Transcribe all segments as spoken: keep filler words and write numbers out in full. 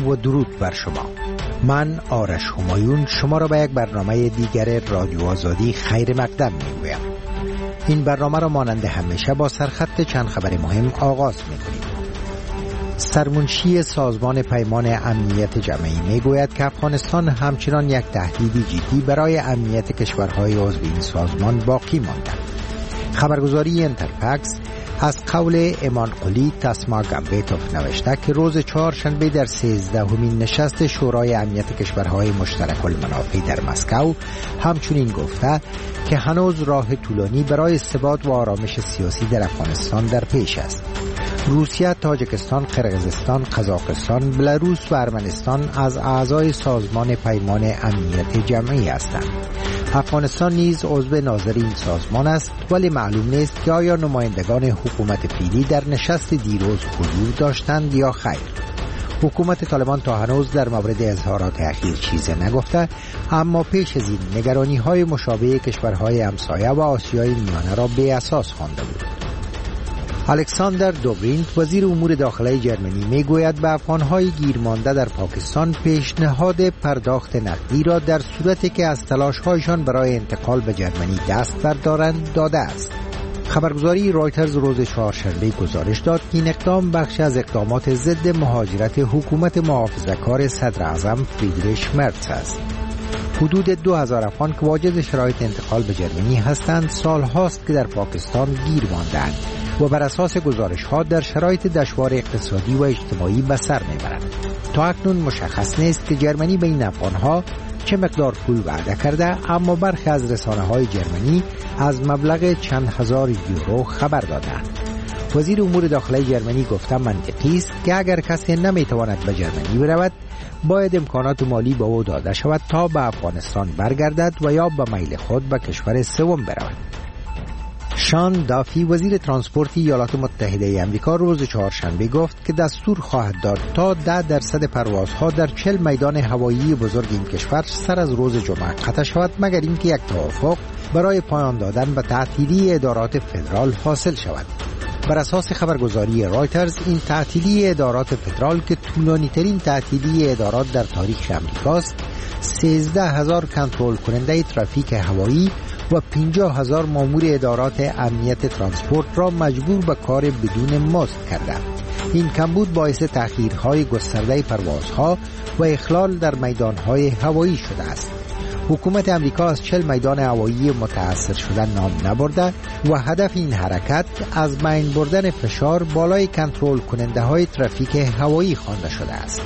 و درود بر شما. من آرش همایون شما را به یک برنامه دیگر رادیو آزادی خیر مقدم می‌گویم. این برنامه را مانند همیشه با سرخط چند خبر مهم آغاز می‌کنیم. سرمنشی سازمان پیمان امنیت جمعی می‌گوید که افغانستان همچنان یک تهدیدی جدی برای امنیت کشورهای عضو این سازمان باقی مانده. خبرگزاری انترفکس از قول ایمان قلی تسما گامبیتوف نوشته که روز چهارشنبه در سیزدهمین نشست شورای امنیت کشورهای مشترک المنافع در مسکو همچنین گفته که هنوز راه طولانی برای ثبات و آرامش سیاسی در افغانستان در پیش است. روسیه، تاجیکستان، قرقیزستان، قزاقستان، بلاروس و ارمنستان از اعضای سازمان پیمان امنیت جمعی هستند. افغانستان نیز عضو ناظر این سازمان است، ولی معلوم نیست که آیا نمایندگان حکومت فعلی در نشست دیروز حضور داشتند یا خیر. حکومت طالبان تا هنوز در مورد اظهارات اخیر چیزی نگفته، اما پیش از این نگرانی‌های مشابه کشورهای همسایه و آسیای میانه را بی اساس خوانده بود. الکساندر دوبرینت وزیر امور داخلی جرمنی میگوید به افغانهای گیرمانده در پاکستان پیشنهاد پرداخت نقدی را در صورتی که از تلاش‌هایشان برای انتقال به جرمنی دست بردارند داده است. خبرگزاری رایترز روز چهارشنبه گزارش داد که این اقدام بخش از اقدامات ضد مهاجرت حکومت محافظه‌کار صدر اعظم فریدریش مرتز است. حدود دو هزار افغان که واجد شرایط انتقال به جرمنی هستند سال هاست که در پاکستان گیر ماندند و بر اساس گزارش ها در شرایط دشوار اقتصادی و اجتماعی به سر میبرند. تا اکنون مشخص نیست که جرمنی به این افغان ها چه مقدار پول وعده کرده، اما برخی از رسانه های جرمنی از مبلغ چند هزار یورو خبر دادند. وزیر امور داخلی جرمنی گفته منطقی است که اگر کسی نمیتواند به جرمنی برود باید امکانات مالی به او داده شود تا به افغانستان برگردد و یا به میل خود به کشور سوم برود. شان دافی وزیر ترانسپورت ایالات متحده آمریکا روز چهارشنبه گفت که دستور خواهد داد تا ده درصد پروازها در چهل میدان هوایی بزرگ این کشور سر از روز جمعه قطع شود، مگر اینکه یک توافق برای پایان دادن به تعطیلی ادارات فدرال حاصل شود. بر اساس خبرگزاری رایترز این تعطیلی ادارات فدرال که طولانی ترین تعطیلی ادارات در تاریخ آمریکاست، سیزده هزار کنترل کننده ترافیک هوایی و پنجاه هزار مامور ادارات امنیت ترانسپورت را مجبور به کار بدون مزد کرده. این کمبود باعث تأخیرهای گسترده پروازها و اخلال در میدانهای هوایی شده است. حکومت امریکا از چهل میدان هوایی متأثر شده نام نبرده و هدف این حرکت از بین بردن فشار بالای کنترل کننده های ترافیک هوایی خوانده شده است.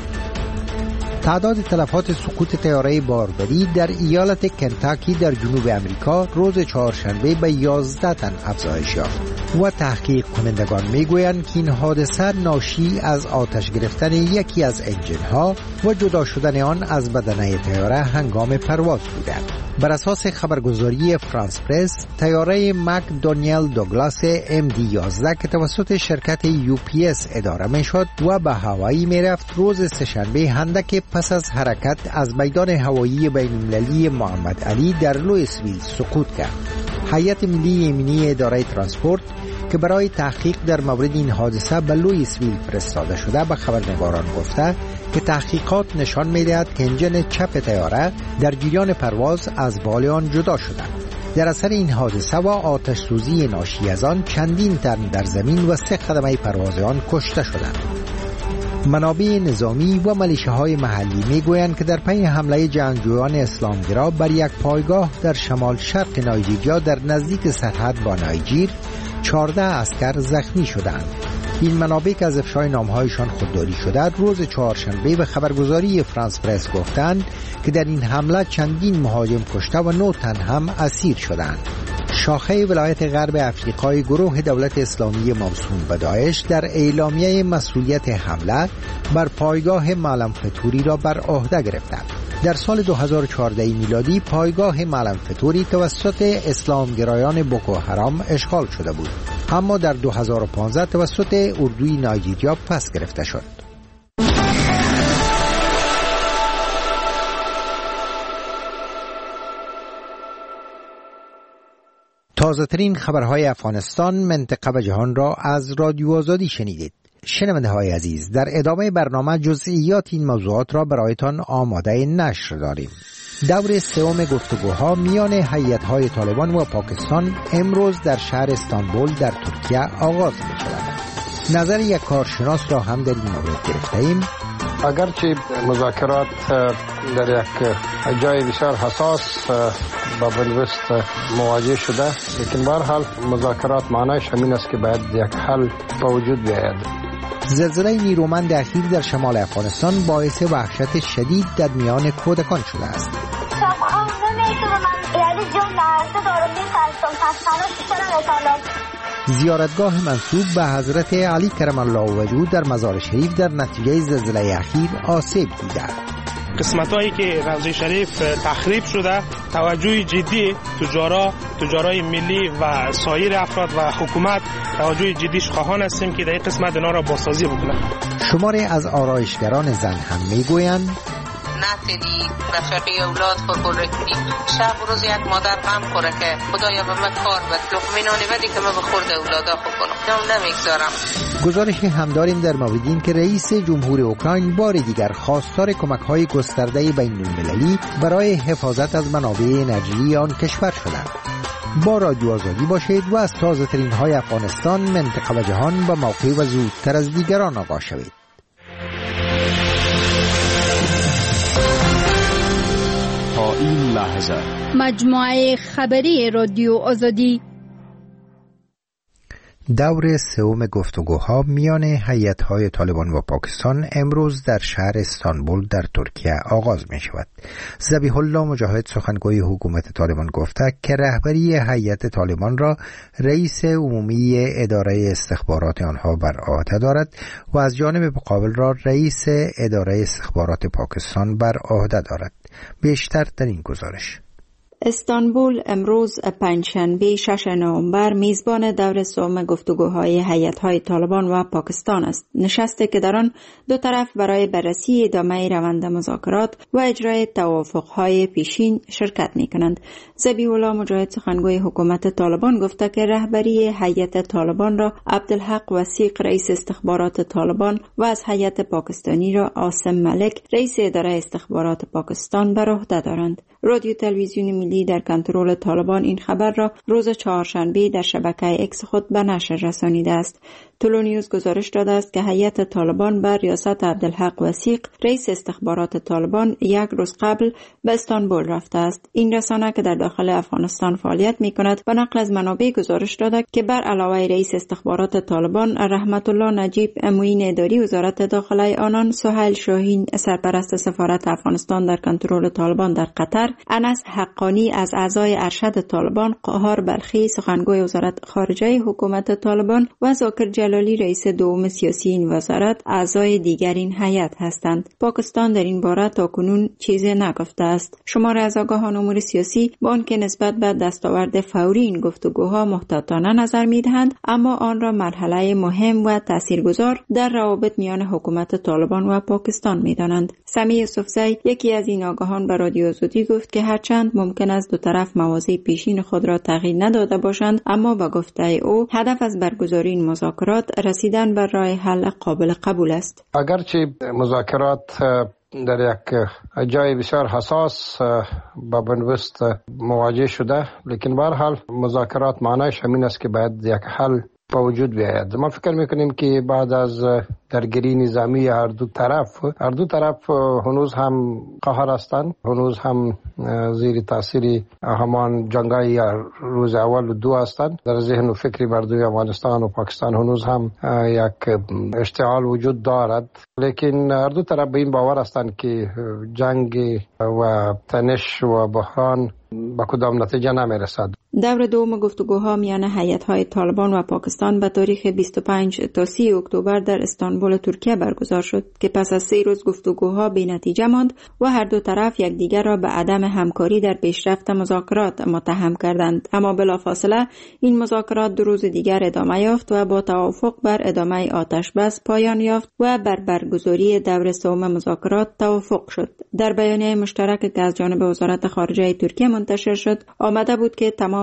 تعداد تلفات سقوط طیاره باربری در ایالت کنتاکی در جنوب امریکا روز چهارشنبه به یازده تن افزایش یافت و تحقیق کنندگان میگویند که این حادثه ناشی از آتش گرفتن یکی از انجن‌ها و جدا شدن آن از بدنه طیاره هنگام پرواز بوده. بر اساس خبرگزاری فرانس پرس، طیاره مک دانیل دوگلاس ام دی یازده که توسط شرکت یو پی اس اداره میشد و به هوایی میرفت روز سه‌شنبه هندک پس از حرکت از میدان هوایی بین‌المللی محمد علی در لوئیسویل سقوط کرد. هیئت ملی امنیتی اداره ترانسپورت که برای تحقیق در مورد این حادثه به لوئیسویل فرستاده شده به خبرنگاران گفته که تحقیقات نشان می‌دهد که انجن چپ طیاره در جریان پرواز از بال آن جدا شده. در اثر این حادثه و آتش سوزی ناشی از آن چندین تن در زمین و سه خدمه پرواز آن کشته شدند. منابع نظامی و ملیشه‌های محلی میگویند که در پی حمله جنگجویان اسلامگرا بر یک پایگاه در شمال شرق نایجیریا در نزدیک سرحد با نایجیر چهارده عسکر زخمی شدند. این منابع که از افشای نامهایشان خودداری شده روز چهارشنبه به خبرگزاری فرانس پرس گفتند که در این حمله چندین مهاجم کشته و نه تن هم اسیر شدند. شاخه ولایت غرب افریقای گروه دولت اسلامی موسوم به داعش در اعلامیه مسئولیت حمله بر پایگاه معلم فتوری را بر عهده گرفته. در سال دو هزار و چهارده میلادی پایگاه معلم فتوری توسط اسلامگرایان بوکو حرام اشغال شده بود، اما در دو هزار و پانزده توسط اردوی نایجیریا پس گرفته شد. تازه ترین خبرهای افغانستان، منطقه و جهان را از رادیو آزادی شنیدید. شنونده های عزیز، در ادامه برنامه جزئیات این موضوعات را برایتان آماده نشر داریم. دور سوم گفتگوها میان هیئت‌های طالبان و پاکستان امروز در شهر استانبول در ترکیه آغاز می شود. نظر یک کارشناس را هم در این مورد گرفته ایم. اگرچه مذاکرات در یک جای بسیار حساس با بنوست مواجه شده، لیکن به هر حال مذاکرات معنیش همین است که باید یک حل به وجود بیاید. زلزله نیرومند اخیر در شمال افغانستان باعث وحشت شدید در میان کودکان شده است. زیارتگاه منسوب به حضرت علی کرم الله وجهه در مزار شریف در نتیجه زلزله اخیر آسیب دیده. قسمت‌هایی که روضه شریف تخریب شده، توجه جدی تجارا، تجارای ملی و سایر افراد و حکومت توجه جدیش خواهان هستیم که در این قسمت اینا را بازسازی بکنند. شماری از آرایشگران زن هم میگویند نتیدی رفقی اولاد خورخوره کنی شب و روز یک مادر غم خوره که خدایا به من کار بد لقمه نانی بدی که من به خورد اولادا خوب کنم نم نمیگذارم. گزارشی هم داریم در مورد این که رئیس جمهور اوکراین بار دیگر خواستار کمک‌های گسترده بین‌المللی برای حفاظت از منابع انرژی آن کشور شدند. با رادیو آزادی باشید و از تازه‌ترین های افغانستان، منطقه و جهان با موقع و زودتر از دیگران آگاه شوید. تا این لحظه مجموعه خبری رادیو آزادی. دور سوم گفتگوها میان هیئت‌های طالبان و پاکستان امروز در شهر استانبول در ترکیه آغاز می شود. ذبیح الله مجاهد سخنگوی حکومت طالبان گفته که رهبری هیئت طالبان را رئیس عمومی اداره استخبارات آنها بر عهده دارد و از جانب مقابل را رئیس اداره استخبارات پاکستان بر عهده دارد. بیشتر در این گزارش. استانبول امروز پنجشنبه ششم نوامبر میزبان دور سوم گفتگوهای هیئت‌های طالبان و پاکستان است. نشستی که در آن دو طرف برای بررسی ادامه روند مذاکرات و اجرای توافق‌های پیشین شرکت می‌کنند. ذبیح الله مجاهد سخنگوی حکومت طالبان گفته که رهبری هیئت طالبان را عبدالحق وثیق رئیس استخبارات طالبان و از هیئت پاکستانی را عاصم ملک رئیس اداره استخبارات پاکستان بر عهده دارند. رادیو تلویزیون ملی در کنترل طالبان این خبر را روز چهارشنبه در شبکه اکس خود به نشر رسانیده است. طلوع نیوز گزارش داده است که هیئت طالبان بر ریاست عبدالحق وثیق رئیس استخبارات طالبان یک روز قبل به استانبول رفته است. این رسانه که در داخل افغانستان فعالیت می‌کند به نقل از منابع گزارش داده که بر علاوه رئیس استخبارات طالبان رحمت الله نجیب معین اداری وزارت داخله آنان، سهیل شاهین سرپرست سفارت افغانستان در کنترل طالبان در قطر، انس حقانی از اعضای ارشد طالبان، قهار بلخی سخنگوی وزارت خارجه حکومت طالبان و زاکر جلالی رئیس دوم سیاسی این وزارت اعضای دیگر این هیئت هستند. پاکستان در این باره تاکنون چیزی نگفته است. شمار از آگاهان امور سیاسی با آنکه نسبت به دستاورد فوری این گفتگوها محتاطانه نظر می‌دهند، اما آن را مرحله مهم و تاثیرگذار در روابط میان حکومت طالبان و پاکستان می‌دانند. سمیع یوسفزی یکی از این آگاهان به رادیو آزادی گفت که هرچند ممکن است دو طرف مواضع پیشین خود را تغییر نداده باشند، اما با گفته او هدف از برگزاری این مذاکرات رسیدن بر راه حل قابل قبول است. اگرچه مذاکرات در یک جای بسیار حساس با بنوست مواجه شده، لیکن به هر حال مذاکرات معنیش همین است که باید یک حل به وجود بیاید. ما فکر میکنیم که بعد از درگیری نظامی هر دو طرف هر دو طرف هنوز هم قهر هستند، هنوز هم زیر تاثیر همان جنگای روز اول و دو هستند. در ذهن و فکر مردم افغانستان و پاکستان هنوز هم یک اشتعال وجود دارد، لیکن هر دو طرف به این باور هستند که جنگ و تنش و بحران با کدام نتیجه نمیرسد. دور دوم گفتگوها میان هیئت‌های طالبان و پاکستان به تاریخ بیست و پنج تا سی اکتبر در استانبول ترکیه برگزار شد که پس از سه روز گفتگوها بی نتیجه ماند و هر دو طرف یکدیگر را به عدم همکاری در پیشرفت مذاکرات متهم کردند. اما بلافاصله این مذاکرات دو روز دیگر ادامه یافت و با توافق بر ادامه آتش بس پایان یافت و بر برگزاری دور سوم مذاکرات توافق شد. در بیانیه مشترک که از جانب وزارت خارجه ترکیه منتشر شد، آمده بود که تمام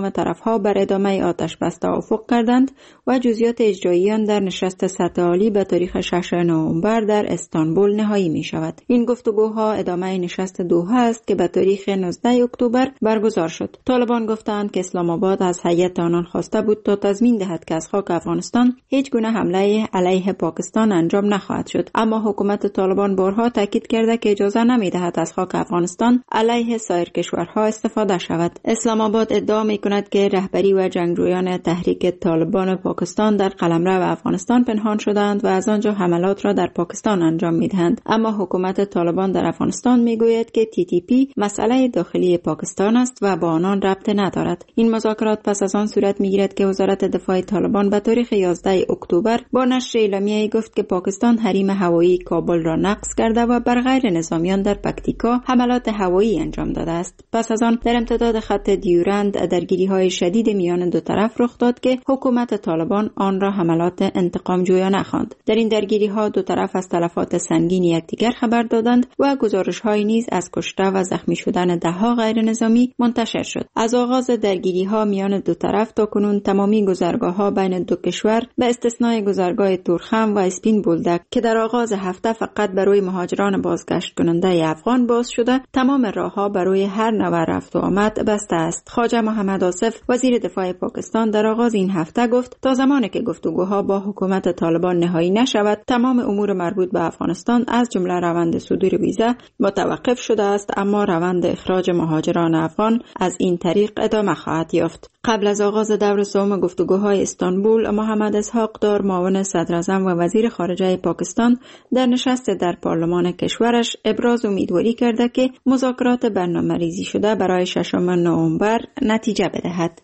تمام طرفها بر ادامه آتش بس توافق کردند و جزئیات اجرایی آن در نشست سطح عالی به تاریخ ششم نوامبر در استانبول نهایی می شود. این گفتگوها ادامه نشست دوحه است که به تاریخ نوزدهم اکتبر برگزار شد. طالبان گفتند که اسلام آباد از هیئت آنان خواسته بود تا تضمین دهد که از خاک افغانستان هیچ گونه حمله علیه پاکستان انجام نخواهد شد، اما حکومت طالبان بارها تاکید کرده که اجازه نمی‌دهد از خاک افغانستان علیه سایر کشورها استفاده شود. اسلام آباد ادعا می‌کند که رهبری و جنگجویان تحریک طالبان پاکستان در قلمرو افغانستان پنهان شدند و از آنجا حملات را در پاکستان انجام می‌دهند، اما حکومت طالبان در افغانستان می‌گوید که تی تی پی مسئله داخلی پاکستان است و با آنان ربط ندارد. این مذاکرات پس از آن صورت می‌گیرد که وزارت دفاع طالبان به تاریخ یازدهم اکتبر با نشر اعلامیه‌ای گفت که پاکستان حریم هوایی کابل را نقض کرده و بر غیر نظامیان در پکتیکا حملات هوایی انجام داده است. پس از آن در امتداد خط دیورند درگیری‌های شدید میان دو طرف رخ داد که حکومت طالبان آن را حملات انتقام جویانه خواند. در این درگیری‌ها دو طرف از تلفات سنگین یکدیگر خبر دادند و گزارش‌های نیز از کشته و زخمی شدن ده‌ها غیر نظامی منتشر شد. از آغاز درگیری‌ها میان دو طرف تا کنون تمامی گذرگاه‌ها بین دو کشور به استثنای گذرگاه تورخم و اسپین بولدک که در آغاز هفته فقط برای مهاجران بازگشت کننده افغان باز شده، تمام راه‌ها برای هر نوع رفت و آمد بسته است. خواجه محمد آصف وزیر دفاع پاکستان در آغاز این هفته گفت تا زمانی که گفتگوها با حکومت طالبان نهایی نشود، تمام امور مربوط به افغانستان از جمله روند صدور ویزا متوقف شده است، اما روند اخراج مهاجران افغان از این طریق ادامه خواهد یافت. قبل از آغاز دور سوم گفتگوهای استانبول، محمد اسحاق دار معاون صدر اعظم و وزیر خارجه پاکستان در نشست در پارلمان کشورش ابراز امیدواری کرده که مذاکرات برنامه‌ریزی شده برای ششم نوامبر نتیجه بدهد.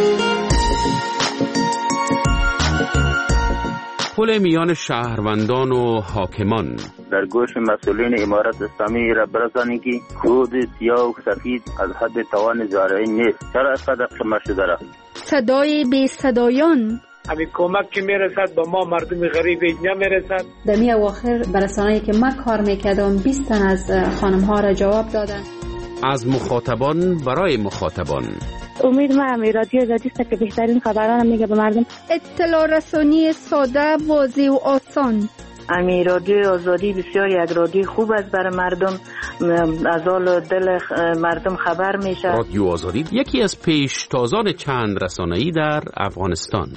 پل میان شهروندان و حاکمان در گوش مسئولین امارت اسلامی را برسانید که کود سیاه و سفید از حد توان زارعین نیست. چرا اینقدر خمار شده را؟ صدای بی صدایان همین کمک که میرسد با ما مردم غریب اینجا میرسد. در می اواخر برسانه‌ای که ما کار میکردم بیست تن از خانم ها را جواب دادن. از مخاطبان برای مخاطبان. امید ما هم رادیو آزادی است که بهترین خبران میگه به مردم. اطلاع رسانی ساده، واضح و آسان. امی رادیو آزادی بسیار یک رادیو خوب است برای مردم، از حال دل مردم خبر میشه. رادیو آزادی یکی از پیشتازان چند رسانه‌ای در افغانستان.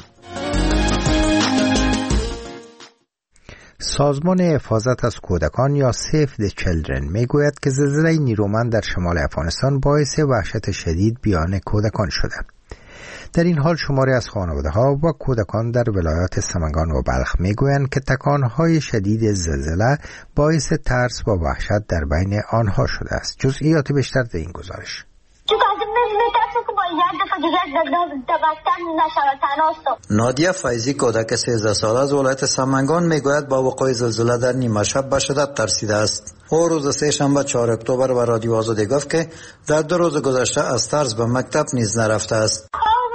سازمان حفاظت از کودکان یا سیف د چیلدرن میگوید که زلزله نیرومند در شمال افغانستان باعث وحشت شدید بیان کودکان شده. در این حال شماری از خانواده‌ها و کودکان در ولایات سمنگان و بلخ میگویند که تکان‌های شدید زلزله باعث ترس و وحشت در بین آنها شده است. جزئیات بیشتر در این گزارش. نادیه فیضی کودک سیزده ساله از ولایت سمنگان میگوید با وقوع زلزله در نیمه شب به شدت ترسیده است. او روز سه شنبه چهارم اکتبر به رادیو آزادی گفت که در دو روز گذشته از ترس به مکتب نیز نرفته است.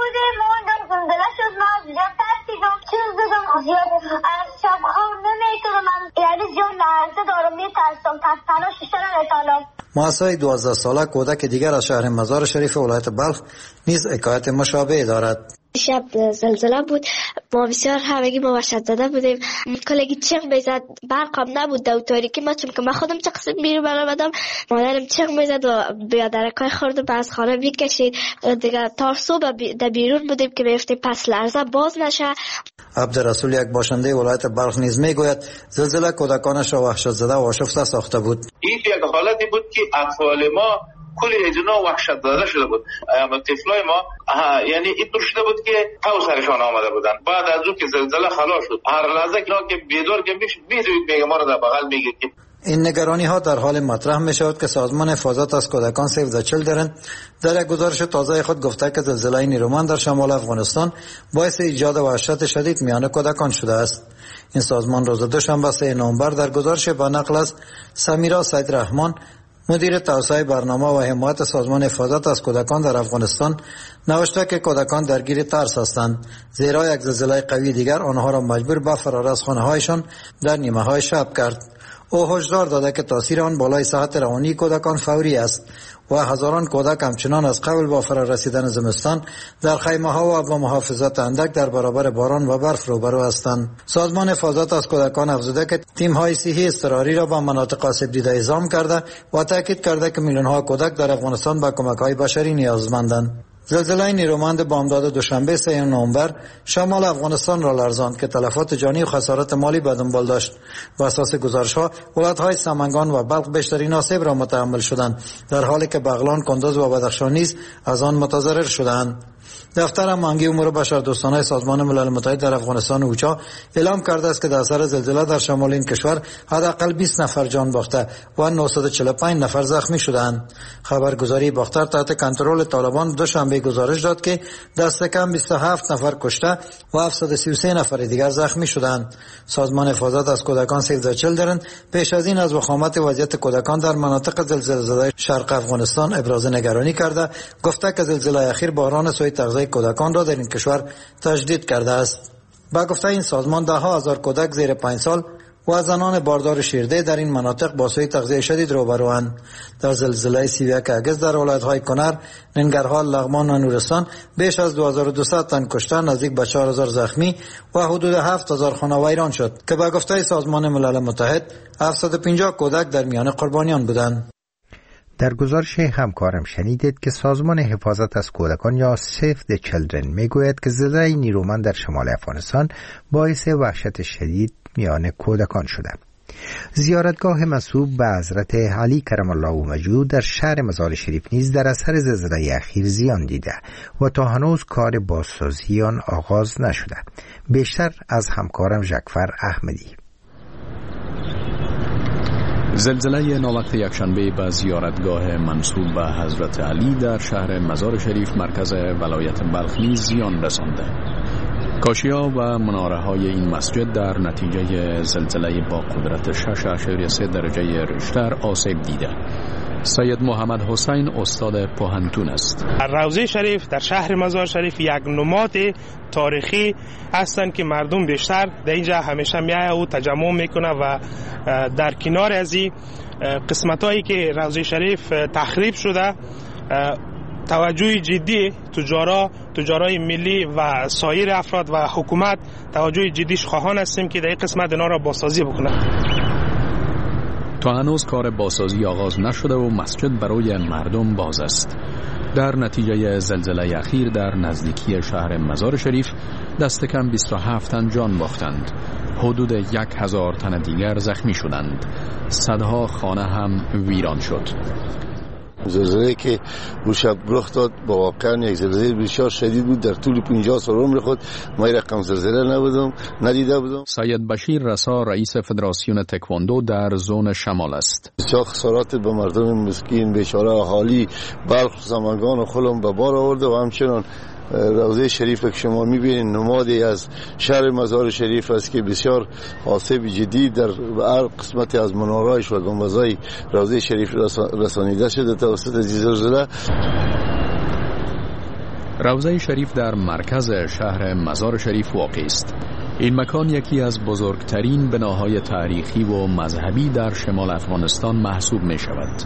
مؤسسه دوازده ساله کودک دیگر از شهر مزار شریف ولایت بلخ نیز حکایت مشابه دارد. شب زلزله بود، ما بسیار همگی ما وحشت زده بودیم. کلگی چیغ میزد، برقم نبود در تاریکی ما، چون که من خودم چه قسم بیرون برآمدم، مادرم چیغ میزد و بیادرکای خورد از خانه میکشید دیگه. تا صبح در بیرون بودیم که میفتیم پس لرزه باز نشه. عبدالرسول یک باشنده ولایت بلخ نیز میگوید زلزله کودکانش را وحشت زده و آشفته ساخته بود. این یک حالتی بود که اطفال ما کل اجنا وحشت زده شده بود. اما طفلای ما یعنی اینطور شده بود که تو سرشان آمده بودن. بعد از اون که زلزله خلاص شد، هر لحظه که بیدار که میشه میدوید میگه ما رو در بغل میگه. این نگرانی ها در حال مطرح می شود که سازمان حفاظت از کودکان سیو د چیلدرن در یک گزارش تازه خود گفته که زلزله نیرومند در شمال افغانستان باعث ایجاد وحشت شدید میان کودکان شده است. این سازمان روز دوشنبه سه نوامبر در گزارش با نقل از سمیرا سید رحمان مدیر توسعه برنامه و حمایت سازمان حفاظت از کودکان در افغانستان نوشته که کودکان درگیر ترس هستند، زیرا یک زلزله قوی دیگر آنها را مجبور به فرار از خانه‌هایشان در نیمه های شب کرد. او هشدار داده که تاثیر آن بالای صحت روانی کودکان فوری است. و هزاران کودک همچنان از قبل با فرارسیدن زمستان در خیمه ها و با محافظت اندک در برابر باران و برف روبرو هستند. سازمان حفاظت از کودکان افزوده که تیم های صحی اضطراری را با مناطق آسیب دیده اعزام کرده و تاکید کرده که میلیون ها کودک در افغانستان به کمک های بشری نیازمندند. زلزله نیرومند بامداد دوشنبه سوم نوامبر شمال افغانستان را لرزاند که تلفات جانی و خسارات مالی به دنبال داشت. بر اساس گزارش‌ها ولایت‌های سمنگان و بلخ بیشترین آسیب را متحمل شدند، در حالی که بغلان، کندز و بدخشان نیز از آن متضرر شدند. دفتر امانگی امور بشردوستانه سازمان ملل متحد در افغانستان اوچا اعلام کرده است که در اثر زلزله در شمال این کشور حداقل بیست نفر جان باخته و نهصد و چهل و پنج نفر زخمی شدند. خبرگزاری باختر تحت کنترل طالبان دوشنبه گزارش داد که دست کم بیست و هفت نفر کشته و هفتصد و سی و سه نفر دیگر زخمی شدند. سازمان حفاظت از کودکان سیو د چیلدرن پیش از این از وخامت وضعیت کودکان در مناطق زلزله زده شرق افغانستان ابراز نگرانی کرده، گفته که زلزله اخیر بحران سوء تغذیه کودکان را در این کشور تجدید کرده است. با گفته این سازمان ده ها هزار کودک زیر پنج سال و زنان باردار شیرده در این مناطق با سوء تغذیه شدید روبروند. در زلزله سی و یک اگست در ولایت‌های کنر، ننگرهار، لغمان و نورستان بیش از دو هزار و دویست تن کشته، نزدیک به چهار هزار زخمی و حدود هفت هزار خانه ویران شد که با گفته سازمان ملل متحد هفتصد و پنجاه کودک در میان قربانیان بودند. در گزارش همکارم شنیدید که سازمان حفاظت از کودکان یا سیو د چیلدرن میگوید که زلزله نیرومند در شمال افغانستان باعث وحشت شدید میان کودکان شده. زیارتگاه منسوب به حضرت علی کرم الله وجهه در شهر مزار شریف نیز در اثر زلزله اخیر زیان دیده و تا هنوز کار بازسازی آن آغاز نشده. بیشتر از همکارم جعفر احمدی. زلزله ناوقت یکشنبه به زیارتگاه منسوب به حضرت علی در شهر مزار شریف مرکز ولایت بلخ نیز زیان رسانده. کاشی‌ها و مناره‌های این مسجد در نتیجه زلزله با قدرت شش اشاریه سه درجه ریشتر آسیب دیده. سید محمد حسین استاد پوهنتون است. روضه شریف در شهر مزار شریف یک نماد تاریخی هستند که مردم بیشتر در اینجا همیشه میایه و تجمع میکنه و در کنار از این قسمتایی که روضه شریف تخریب شده توجه جدی تجارا تجارای ملی و سایر افراد و حکومت توجه جدیش خواهان هستیم که در این قسمت اینا را بازسازی بکنه. تا هنوز کار بازسازی آغاز نشده و مسجد برای مردم باز است. در نتیجه زلزله اخیر در نزدیکی شهر مزار شریف دست کم بیست و هفت تن جان باختند. حدود یک هزار تن دیگر زخمی شدند. صدها خانه هم ویران شد. زلزله که اون شب رخ داد با واقعا یک زلزله بسیار شدید بود. در طول پنجاه سال عمر خود ما رقم زلزله نبودم ندیده بودم. سید بشیر رسا رئیس فدراسیون تکواندو در زون شمال است. بسیار خسارات به مردم مسکین بیچاره اهالی بلخ، سمنگان و خلم به بار آورده و همچنان روضه شریف که شما میبینید نمادی از شهر مزار شریف است که بسیار آسیب جدی در هر قسمتی از مناره‌اش و گنبدهای روضه شریف رسانیده شده توسط زلزله. روضه شریف در مرکز شهر مزار شریف واقع است. این مکان یکی از بزرگترین بناهای تاریخی و مذهبی در شمال افغانستان محسوب می شود.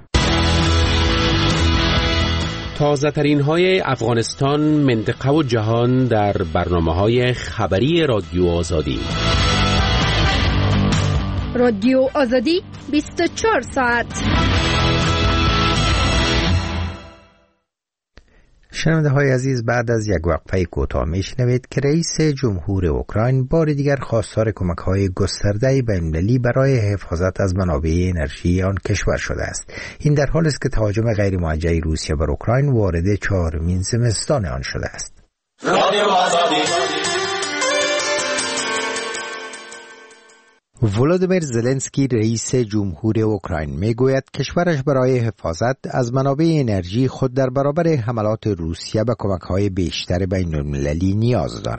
تازه ترین های افغانستان، منطقه و جهان در برنامه های خبری رادیو آزادی. رادیو آزادی بیست و چهار ساعت. شنونده های عزیز، بعد از یک وقفه کوتاه میشنوید که رئیس جمهور اوکراین بار دیگر خواستار کمک های گسترده بین‌المللی برای حفاظت از منابع انرژی آن کشور شده است. این در حالی است که تهاجم غیر موجه روسیه بر اوکراین وارد چهارمین زمستان آن شده است. ولادیمیر زلنسکی رئیس جمهور اوکراین میگوید کشورش برای حفاظت از منابع انرژی خود در برابر حملات روسیه به کمک‌های بیشتر بین‌المللی نیاز دارد.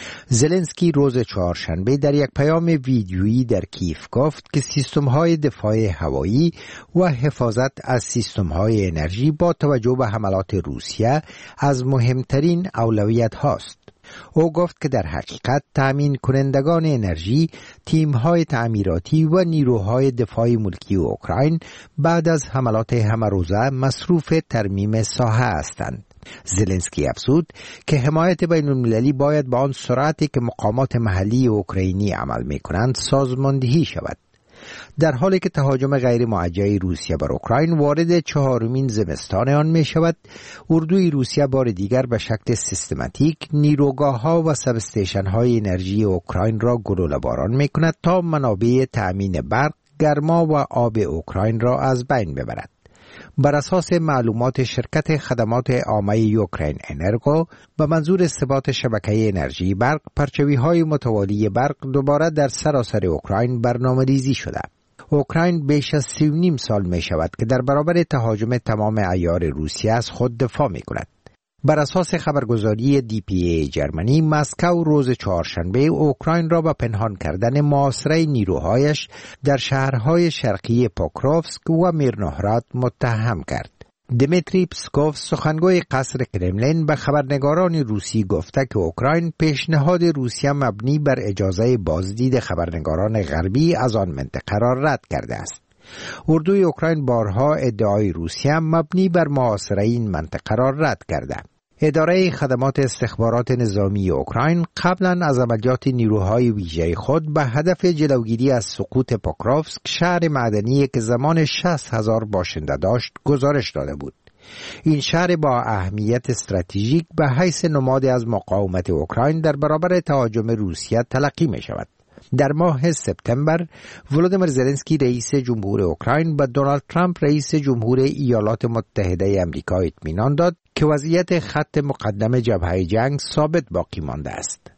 زلنسکی روز چهارشنبه در یک پیام ویدیویی در کیف گفت که سیستم‌های دفاع هوایی و حفاظت از سیستم‌های انرژی با توجه به حملات روسیه از مهمترین اولویت هاست. او گفت که در حقیقت تأمین کنندگان انرژی، تیم‌های تعمیراتی و نیروهای دفاعی ملکی اوکراین بعد از حملات همه‌روزه مصروف ترمیم ساحه هستند. زلنسکی افزود که حمایت بین المللی باید با آن سرعتی که مقامات محلی اوکراینی عمل می‌کنند سازماندهی شود. در حالی که تهاجم غیر موجه روسیه بر اوکراین وارد چهارمین زمستان آن می شود، اردوی روسیه بار دیگر به شکل سیستماتیک نیروگاه‌ها و سب استیشن‌های انرژی اوکراین را گلوله باران می کند تا منابع تأمین برق، گرما و آب اوکراین را از بین ببرد. بر اساس معلومات شرکت خدمات عامه اوکراین انرگو به منظور ثبات شبکه انرژی برق، پرچوی‌های متوالی برق دوباره در سراسر اوکراین برنامه‌ریزی شده. اوکراین بیش از سی و نیم سال می شود که در برابر تهاجم تمام عیار روسیه از خود دفاع می کند. بر اساس خبرگزاری دی پی ای جرمنی، مسکو روز چهارشنبه اوکراین را به پنهان کردن محاصره نیروهایش در شهرهای شرقی پوکروفسک و میرنوهراد متهم کرد. دمیتری پسکوف، سخنگوی قصر کرملین، به خبرنگاران روسی گفته که اوکراین پیشنهاد روسیه مبنی بر اجازه بازدید خبرنگاران غربی از آن منطقه را رد کرده است. اردوی اوکراین بارها ادعای روسیه مبنی بر محاصره این منطقه را رد کرده. اداره خدمات استخبارات نظامی اوکراین قبلا از عملیات نیروهای ویژه خود به هدف جلوگیری از سقوط پوکروفسک، شهر معدنی که زمان شصت هزار باشنده داشت، گزارش داده بود. این شهر با اهمیت استراتژیک به حیث نماد از مقاومت اوکراین در برابر تهاجم روسیه تلقی می شود. در ماه سپتامبر، ولودیمیر زلنسکی رئیس جمهور اوکراین به دونالد ترامپ رئیس جمهور ایالات متحده آمریکا اطمینان داد که وضعیت خط مقدم جبهه جنگ ثابت باقی مانده است.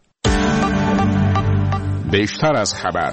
بیشتر از خبر.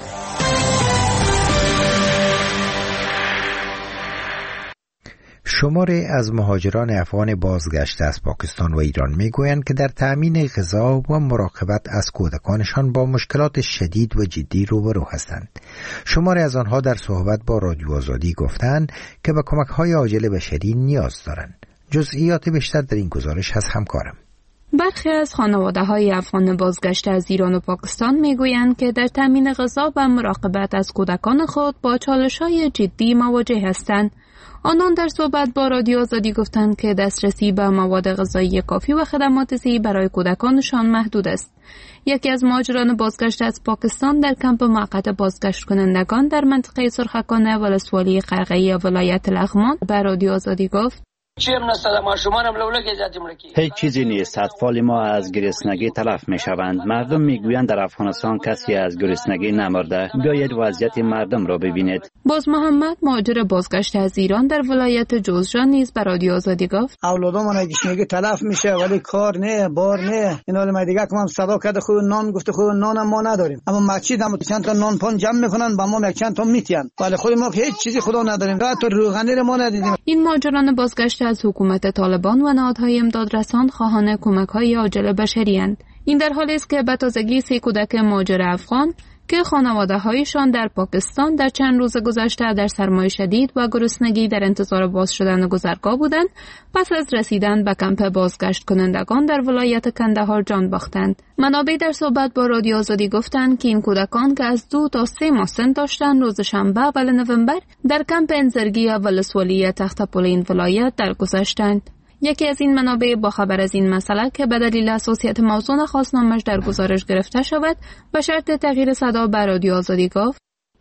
شماری از مهاجران افغان بازگشته از پاکستان و ایران میگویند که در تأمین غذا و مراقبت از کودکانشان با مشکلات شدید و جدی روبرو هستند. شماری از آنها در صحبت با رادیو آزادی گفتند که به کمک‌های عاجل بشری نیاز دارند. جزئیات بیشتر در این گزارش از همکارم. برخی از خانواده‌های افغان بازگشته از ایران و پاکستان میگویند که در تامین غذا و مراقبت از کودکان خود با چالش‌های جدی مواجه هستند. آنان در صحبت با رادیو آزادی گفتند که دسترسی به مواد غذایی کافی و خدمات صحی برای کودکانشان محدود است. یکی از مهاجران بازگشته از پاکستان در کمپ موقت بازگشت کنندگان در منطقه سرخکانه ولسوالی قرقی ولایت لغمان به رادیو آزادی گفت: هیچ چیزی نیست. اطفال ما از گرسنگی تلف می شوند. مردم می گویند در افغانستان کسی از گرسنگی نمرده. بیایید وضعیت مردم را ببینید. باز محمد، مهاجر بازگشته از ایران در ولایت جوزجان نیز به رادیو آزادی گفت: اولادام من گرسنگی تلف میشه ولی کار نه، بار نه. اینا ما دیگه که هم صدا کرده خود نان گفته خود نان ما نداریم. اما مسجد هم چند تا نان پان جمع میکنن با ما یک چند تا میتین. ولی خود ما هیچ چیزی خدا نداریم. حتی روغنی ما ندیدیم. این مهاجران بازگشته از حکومت طالبان و نهادهای امدادرسان خواهان کمک‌های عاجل بشری اند. این در حالی است که به تازگی سه کودک مهاجر افغان که خانواده‌هایشان در پاکستان در چند روز گذشته در سرمای شدید و گرسنگی در انتظار باز شدن گذرگاه بودند، پس از رسیدن به کمپ بازگشت کنندگان در ولایت کندهار جان باختند. منابع در صحبت با رادیو آزادی گفتند که این کودکان که از دو تا سه ماه سن داشتند، روز شنبه اول نوامبر در کمپ انزرگی ولسوالی تخت‌پل این ولایت درگذشتند. یکی از این منابع با خبر از این مسئله که به دلیل حساسیت موضوع نخواست نامش در گزارش گرفته شود به شرط تغییر صدا به رادیو آزادی گفت: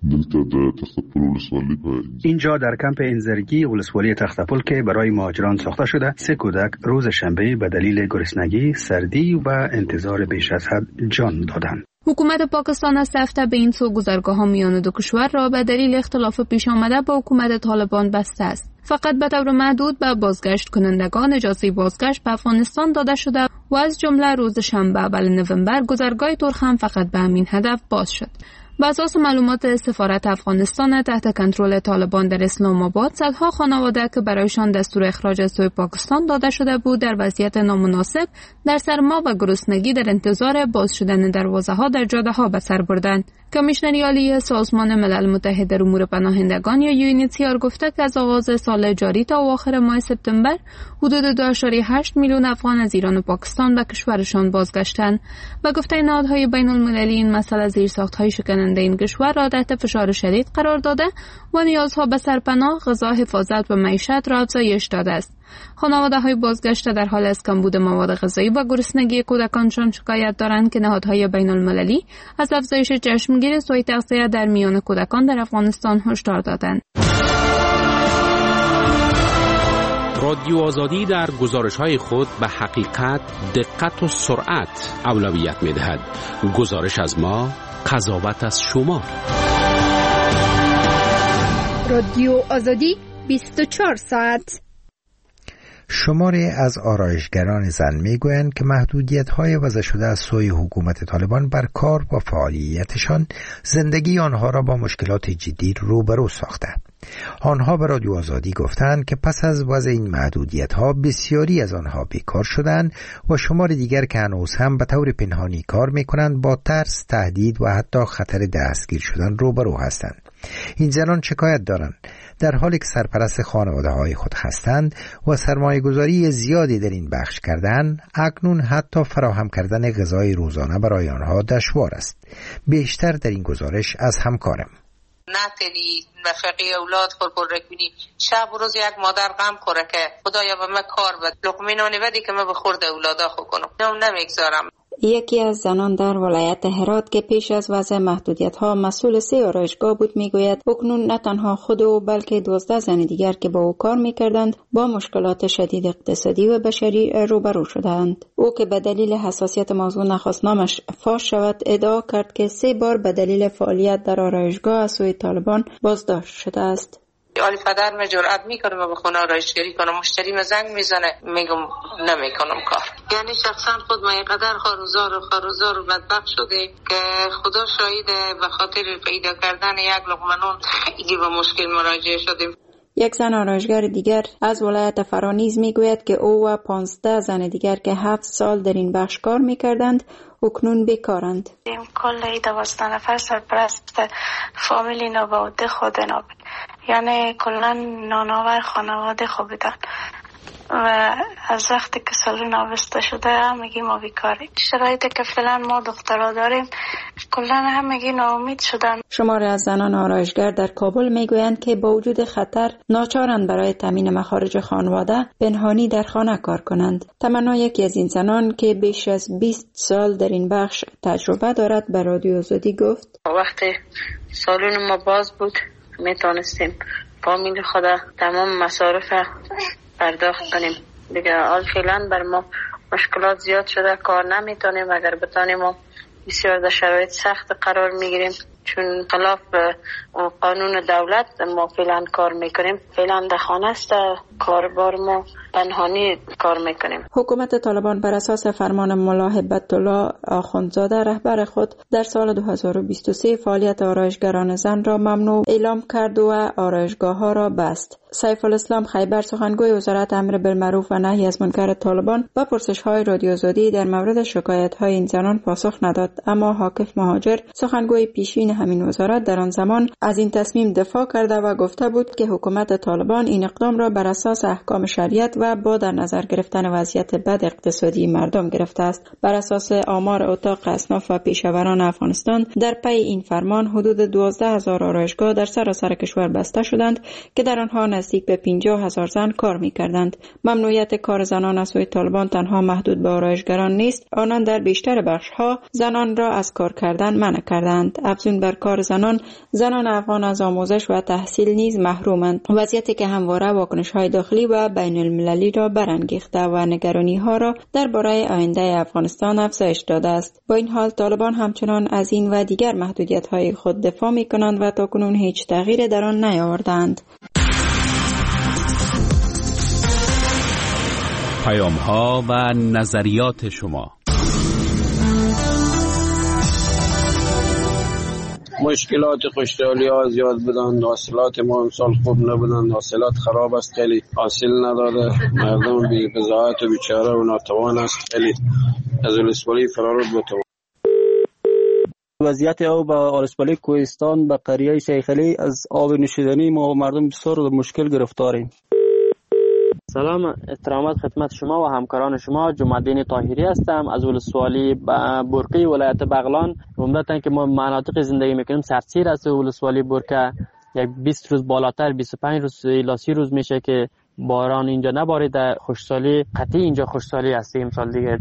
اینجا در کمپ انزرگی ولسوالی تخت‌پل که برای مهاجران ساخته شده، سه کودک روز شنبه به دلیل گرسنگی، سردی و انتظار بیش از حد جان دادند. حکومت پاکستان از هفته به این سو گذرگاه‌ها میان دو کشور را به دلیل اختلاف پیش آمده با حکومت طالبان بسته است. فقط به طور محدود به بازگشت کنندگان اجازه بازگشت به افغانستان داده شده و از جمله روز شنبه اول نوامبر گذرگاه ترخم فقط به همین هدف باز شد. بر اساس معلومات سفارت افغانستان تحت کنترل طالبان در اسلام آباد، صدها خانواده که برایشان دستور اخراج از سوی پاکستان داده شده بود در وضعیت نامناسب در سرما و گرسنگی در انتظار باز شدن دروازه ها در جاده ها به سر بردند. کمیشنری عالی سازمان ملل متحد در امور پناهندگان یا یو ان اچ سی آر گفته که از آغاز سال جاری تا آخر ماه سپتامبر حدود دو ممیز هشت میلیون افغان از ایران و پاکستان به کشورشان بازگشتند. و گفته نهادهای بین المللی این مسئله زیرساخت‌های شکننده این کشور را تحت فشار شدید قرار داده و نیازها به سرپناه، غذا، حفاظت و معیشت را افزایش داده است. خانواده‌های بازگشته در حال از کمبود مواد غذایی و گرسنگی کودکانشان شکایت دارند که نهادهای بین المللی از افزایش چشمگیر سوء تغذیه در میان کودکان در افغانستان هشدار دادند. رادیو آزادی در گزارش‌های خود به حقیقت، دقت و سرعت اولویت می‌دهد. گزارش از ما، قضاوت از شما. رادیو آزادی بیست و چهار ساعت. شماری از آرایشگران زن میگویند که محدودیت‌های وضع شده از سوی حکومت طالبان بر کار و فعالیتشان زندگی آنها را با مشکلات جدی روبرو ساخته. آنها به رادیو آزادی گفتند که پس از وضع این محدودیت‌ها بسیاری از آنها بیکار شدند و شمار دیگر که هنوز هم به طور پنهانی کار می‌کنند با ترس، تهدید و حتی خطر دستگیر شدن روبرو هستند. این زنان شکایت دارند در حالی که سرپرست خانواده‌های خود هستند و سرمایه‌گذاری زیادی در این بخش کردن، اکنون حتی فراهم کردن غذای روزانه برای آنها دشوار است. بیشتر در این گزارش از همکارم. نتنی نفقه اولاد خور پر رکنی شب و روز یک مادر غم خوره که خدایا به من کار بد لقمه نانی بدی که من به خورد اولادا خو کنم نمیگذارم. یکی از زنان در ولایت هرات که پیش از وضع محدودیت‌ها مسئول سه آرایشگاه بود میگوید اکنون نه تنها خود او بلکه دوازده زن دیگر که با او کار میکردند با مشکلات شدید اقتصادی و بشری روبرو شدند. او که به دلیل حساسیت موضوع نخواست نامش فاش شود ادعا کرد که سه بار به دلیل فعالیت در آرایشگاه از سوی طالبان بازداشت شده است. علی پدر من جرأت میکنم و به خونه آرایشگری کنم، مشتری من زنگ میزنه میگم نمیکنم کار. یعنی شخصا خود ما اینقدر خاروزار و خاروزار و بدبخت شده که خدا شاهده به خاطر پیدا کردن یک لقمه نان خیلی با مشکل مواجه شدیم. یک زن آرایشگر دیگر از ولایت فرانیز میگوید که او و پانزده زن دیگر که هفت سال در این بخش کار میکردند اکنون بیکارند. کل دوازده نفر سرپرست فامیلی نابوده خود نابود، یعنی کلا نانآور خانواده خوب بودن و از وقتی که سالون آبسته شده همگی ما بیکاریم. شرایطی که فعلا ما دخترها داریم کلا همگی ناامید شدن. شماری از زنان آرایشگر در کابل میگویند که با وجود خطر ناچارند برای تامین مخارج خانواده پنهانی در خانه کار کنند. تمنا یکی از این زنان که بیش از بیست سال در این بخش تجربه دارد به رادیو آزادی گفت وقتی سالون ما باز بود میتونستیم فامیل خدا تمام مصارف پرداخت کنیم. دیگه حال فعلا بر ما مشکلات زیاد شده، کار نمیتونیم. اگر بتونیم ما بسیار در شرایط سخت قرار میگیریم چون خلاف قانون دولت ما فعلا کار میکنیم. فعلا در خانه است، کاربار ما پنهانی کار میکنیم. حکومت طالبان بر اساس فرمان ملا هبت الله آخوندزاده رهبر خود در سال دو هزار و بیست و سه فعالیت آرایشگران زن را ممنوع اعلام کرد و آرایشگاه ها را بست. سیف الاسلام خیبر سخنگوی وزارت امر بالمعروف و نهی از منکر طالبان با پرسش های رادیو آزادی در مورد شکایت های این زنان پاسخ نداد، اما حاکف مهاجر سخنگوی پیشین همین وزارت در آن زمان از این تصمیم دفاع کرده و گفته بود که حکومت طالبان این اقدام را بر اساس احکام شریعت و با در نظر گرفتن وضعیت بد اقتصادی مردم گرفته است. بر اساس آمار اتاق اصناف و پیشوران افغانستان در پی این فرمان حدود دوازده هزار آرایشگاه در سراسر کشور بسته شدند که در آنها نزدیک به پنجاه هزار زن کار می‌کردند. ممنوعیت کار زنان از سوی طالبان تنها محدود به آرایشگران نیست، آنان در بیشتر بخش‌ها زنان را از کار کردن منع کردند. افزون بر کار زنان، زنان افغان از آموزش و تحصیل نیز محرومند، وضعیتی که همواره واکنش‌های داخلی و بین المللی را برانگیخته و نگرانی‌ها را درباره آینده افغانستان افزایش داده است. با این حال طالبان همچنان از این و دیگر محدودیت‌های خود دفاع می‌کنند و تاکنون هیچ تغییری در آن نیاوردند. پیام‌ها و نظریات شما. مشکلات خوشحالی ها زیاد بودند. حاصلات ما امسال خوب نبودند، حاصلات خراب است، خیلی حاصل نداده، مردم بی بضاعت و بیچاره و ناتوان است، خیلی از ولسوالی فرارود بتوان. وضعیت آب با ولسوالی کوهستان به قریه شیخ علی از آب نوشیدنی ما مردم بسیار مشکل گرفتاریم. سلام، احترامات خدمت شما و همکاران شما. جمع‌الدین طاهری هستم از ولسوالی برقی ولایت بغلان. عمدتاً که ما مناطق زندگی میکنیم سرسیر است. ولسوالی برقه یک بیست روز بالاتر بیست و پنج روز الی سی روز میشه که باران اینجا نباریده. خوشسالی قطعی اینجا خوشسالی هست امسال دیگه.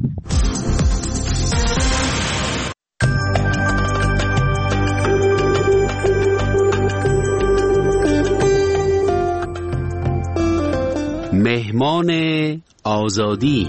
مهمان آزادی.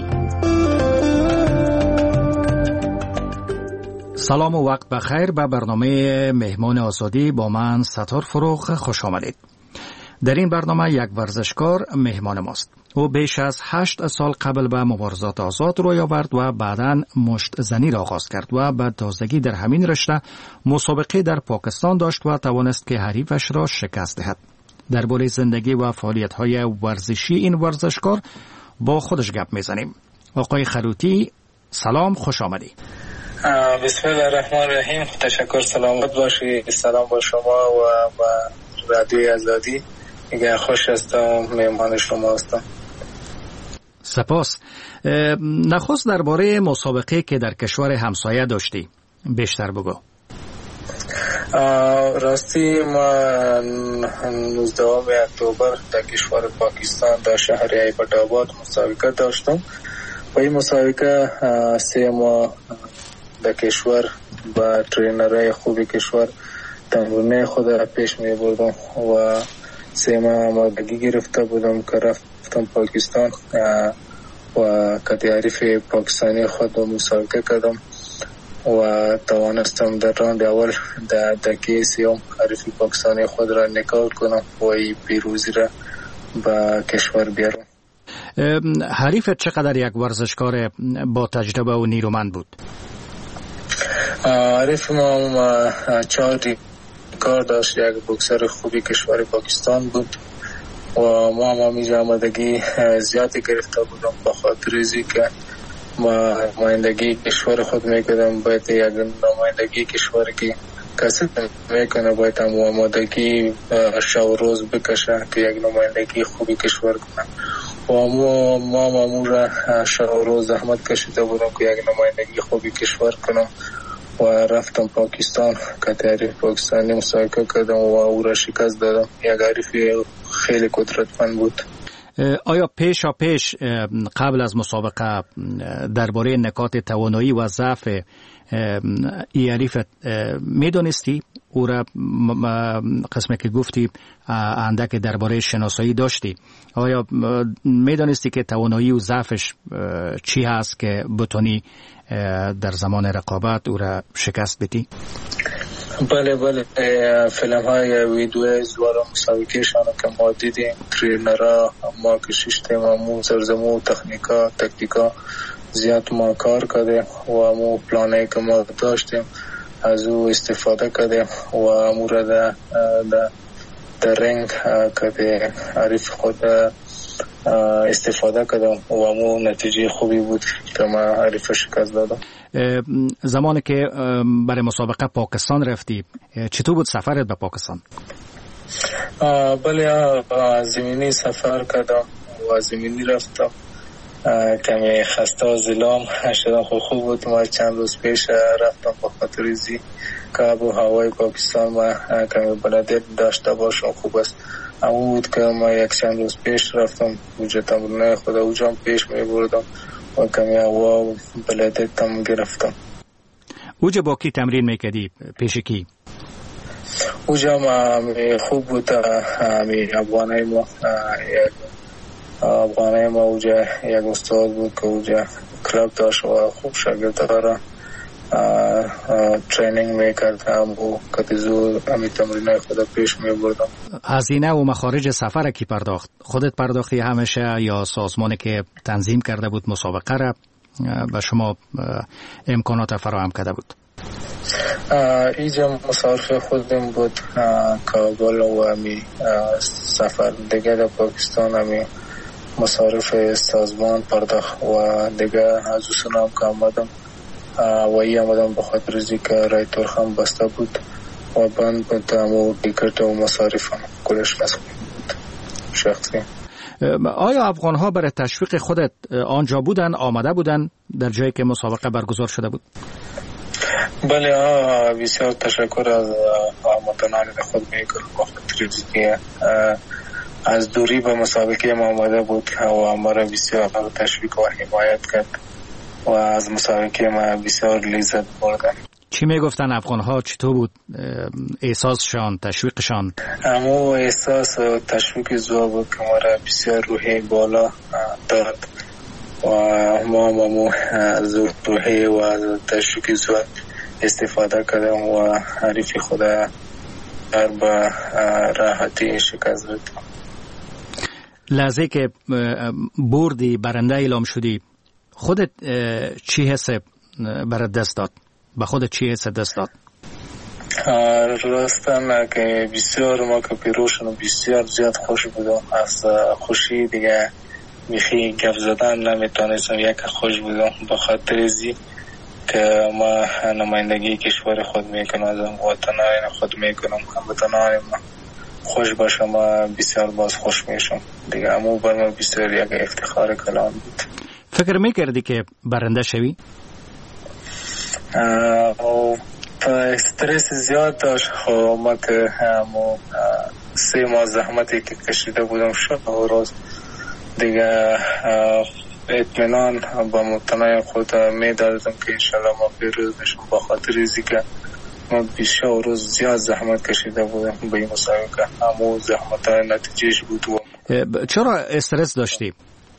سلام و وقت بخیر به برنامه مهمان آزادی با من ستار فروغ خوش آمدید. در این برنامه یک ورزشکار مهمان ماست. او بیش از هشت سال قبل به مبارزات آزاد روی آورد و بعداً مشت زنی را آغاز کرد و به تازگی در همین رشته مسابقه در پاکستان داشت و توانست که حریفش را شکست دهد. درباره زندگی و فعالیت‌های ورزشی این ورزشکار با خودش گپ میزنیم. آقای خروتی سلام، خوش آمدی. بسم الله الرحمن الرحیم. تشکر، سلامت باشی. سلام با شما و با رادیوی آزادی. میگه خوش هستم، مهمان شما هستم. سپاس. نخست درباره مسابقه که در کشور همسایه داشتی بیشتر بگو. راستی ما نوزدهم اکتبر در کشور پاکستان در شهر ایبت آباد مسابقه داشتم و این مسابقه سه ماه در کشور با ترینرهای خوبی کشور تمرین خود پیش می بردم و سه ماه آمادگی گرفته بودم که رفتم پاکستان و کتیاریف پاکستانی خود مسابقه کردم و توانستم در راند اول در دقیقه سیوم حریف پاکستانی خود را نکاوت کنم و این پیروزی را به کشور بیارم. حریفت چقدر یک ورزشکار با تجربه و نیرومند بود؟ حریف ما چهار کار داشت. یک بوکسر خوبی کشور پاکستان بود و ما هم همیشه آمادگی زیادی گرفته بودم به خاطر ازی که ما نمایندگی کشور خود میکردم. باید یک نمایندگی کشور که کسی میکنه باید هم آمادگی شب روز بکشه که یک نمایندگی خوبی کشور کنه و ما ما مامور شب روز زحمت کشیده بودم که یک نمایندگی خوبی کشور کنم و رفتم پاکستان که تعریف پاکستانی مسابقه کردم و او را شکست دادم. یک حریف خیلی قدرتمند بود. آیا پیشا پیش قبل از مسابقه درباره نکات توانایی و ضعف ای حریفت میدونستی؟ او را قسمی که گفتی اندک درباره شناسایی داشتی. آیا میدونستی که توانایی و ضعفش چی هست که بتونی در زمان رقابت او را شکست بدی؟ بله بله، فیلم های ویدیو زوارا مسابقه شانو که ما دیدیم، ترینرها ما کشیشتیم و مو سرزمو تکنیکا تکتیکا زیاد ما کار کرده و مو پلانه که ما داشتیم از او استفاده کرده و مو را در در رنگ کرده حریف خود استفاده کردم و مو نتیجه خوبی بود که ما حریف شکست دادم. زمانی که برای مسابقه پاکستان رفتی چطور بود سفرت به پاکستان؟ بله، زمینی سفر کردم و زمینی رفتم. کمی خسته و زلام شدم، خوب خوب بود. ما چند روز پیش رفتم با خاطر ازی که آب و هوای پاکستان ما کمی بلدیت داشته باشم خوب است. اما بود که ما یک چند روز پیش رفتم اوجا تمرین خود اوجا پیش می بردم و کمی هوا و بلدیت هم گرفتم. اوجا با کی تمرین میکردی؟ پیش کی؟ اوجا ما خوب بود. همی افغانه ما افغانه ما اوجا یک استاد بود که اوجا کلاب داشت و خوب شاگرده را ترینینگ میکردم و کتیزو همی تمرین خود پیش میبردم. هزینه و مخارج سفر کی پرداخت؟ خودت پرداختی همیشه یا سازمانی که تنظیم کرده بود مسابقه را به شما امکانات فراهم کرده بود؟ اینجا مصارف خودم بود کابل و امی سفر دیگه در پاکستان امی مصارف سازمان پرداخت و دیگه از اصنام که آمدم و ای آمدم بخاطر ازی که رای ترخم بسته بود و بند بود و دیگرد و مصارفم کلش مسئول بود شخصی. آیا افغان ها برای تشویق خودت آنجا بودن، آمده بودن در جایی که مسابقه برگزار شده بود؟ بله، بسیار تشکر از آمدنان خود میکنم بخاطر که از دوری به مسابقه ما آمده بود و ما را بسیار تشویق و حمایت کرد و از مسابقه ما بسیار لذت بردم. چی میگفتن افغان ها؟ چطور بود احساسشان، تشویقشان؟ امو احساس و تشویق زوا بود که ما را بسیار روحی بالا داد و ما مامو از روحی و از تشویق زوا استفاده کردم و حریف خدا در با راحتی شکست دادم. لحظه که بردی، برنده اعلام شدی، خودت چی حس برات دست داد؟ به خودت چی حس دست داد؟ راستم که بسیار ما که پیروشن بسیار زیاد خوش بودم. از خوشی دیگه میخی گفت زدن نمیتونستم، یک خوش بودم به خاطر ازی که ما نمایندگی کشور خود میکنم، از وطنان خود میکنم، هموطنان ما خوش باشم، ما بسیار باز خوش میشم دیگه. امو بر ما بسیار یک افتخار کلام بود. فکر میکردی که برنده شوی؟ او استرس زیاد داشت. خب ما که همو سه ماه زحمتی که کشیده بودم شب و روز دیگه اطمینان با مطمئن خود میدادم که انشالله ما پیروز میشم با خاطر ازی که ما بیش و روز زیاد زحمت کشیده بودم به این مسابقه. همو زحمت های نتیجهش بود. و چرا استرس داشتی؟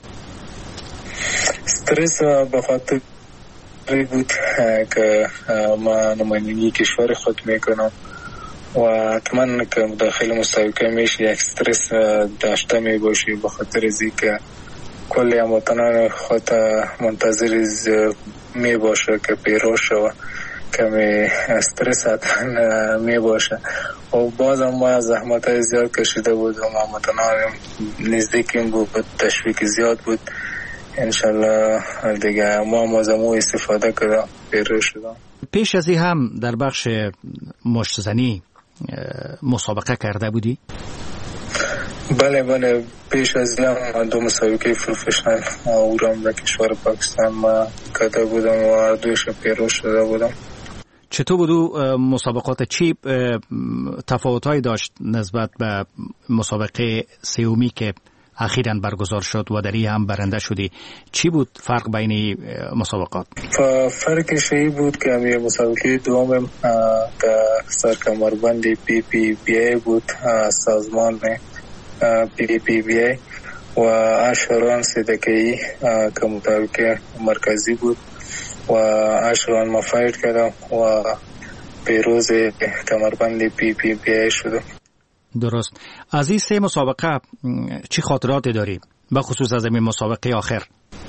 استرس به خاطر بود که ما نمایندگی کشور خود میکنم و حتما که داخل مسابقه میشه یک استرس داشته میباشی به خاطر ازی که کلی هموطنان خود منتظر میباشه که پیروز شود، کمی استرس حتما میباشه. و بازم ما زحمت های زیاد کشیده بودم، هموطنان نزدیکیم بود، تشویق زیاد بود. انشالله دیگه ما مازمو استفاده کردم، پیروز شدم. پیش از این هم در بخش مشت زنی مسابقه کرده بودی؟ بله بله، پیش از این هم دو مسابقه پروفشنال اورام در کشور پاکستان ما کرده بودم و دویش پیروز شده بودم. چطور بودو مسابقات؟ چی تفاوت‌هایی داشت نسبت به مسابقه سومی که اخیراً برگزار شد و دری هم برنده شدی؟ چی بود فرق بین مسابقات؟ فرقش این بود که همی مسابقه دوم که سرکمربند پی پی بی ای بود، سازمان پی پی بی ای و اشوران صدقی که مسابقه مرکزی بود و اشوران ما فایت کردم و پیروز کمربند پی پی بی ای شدم. درست. از این سه مسابقه چی خاطراتی داری؟ به خصوص از این مسابقه آخر.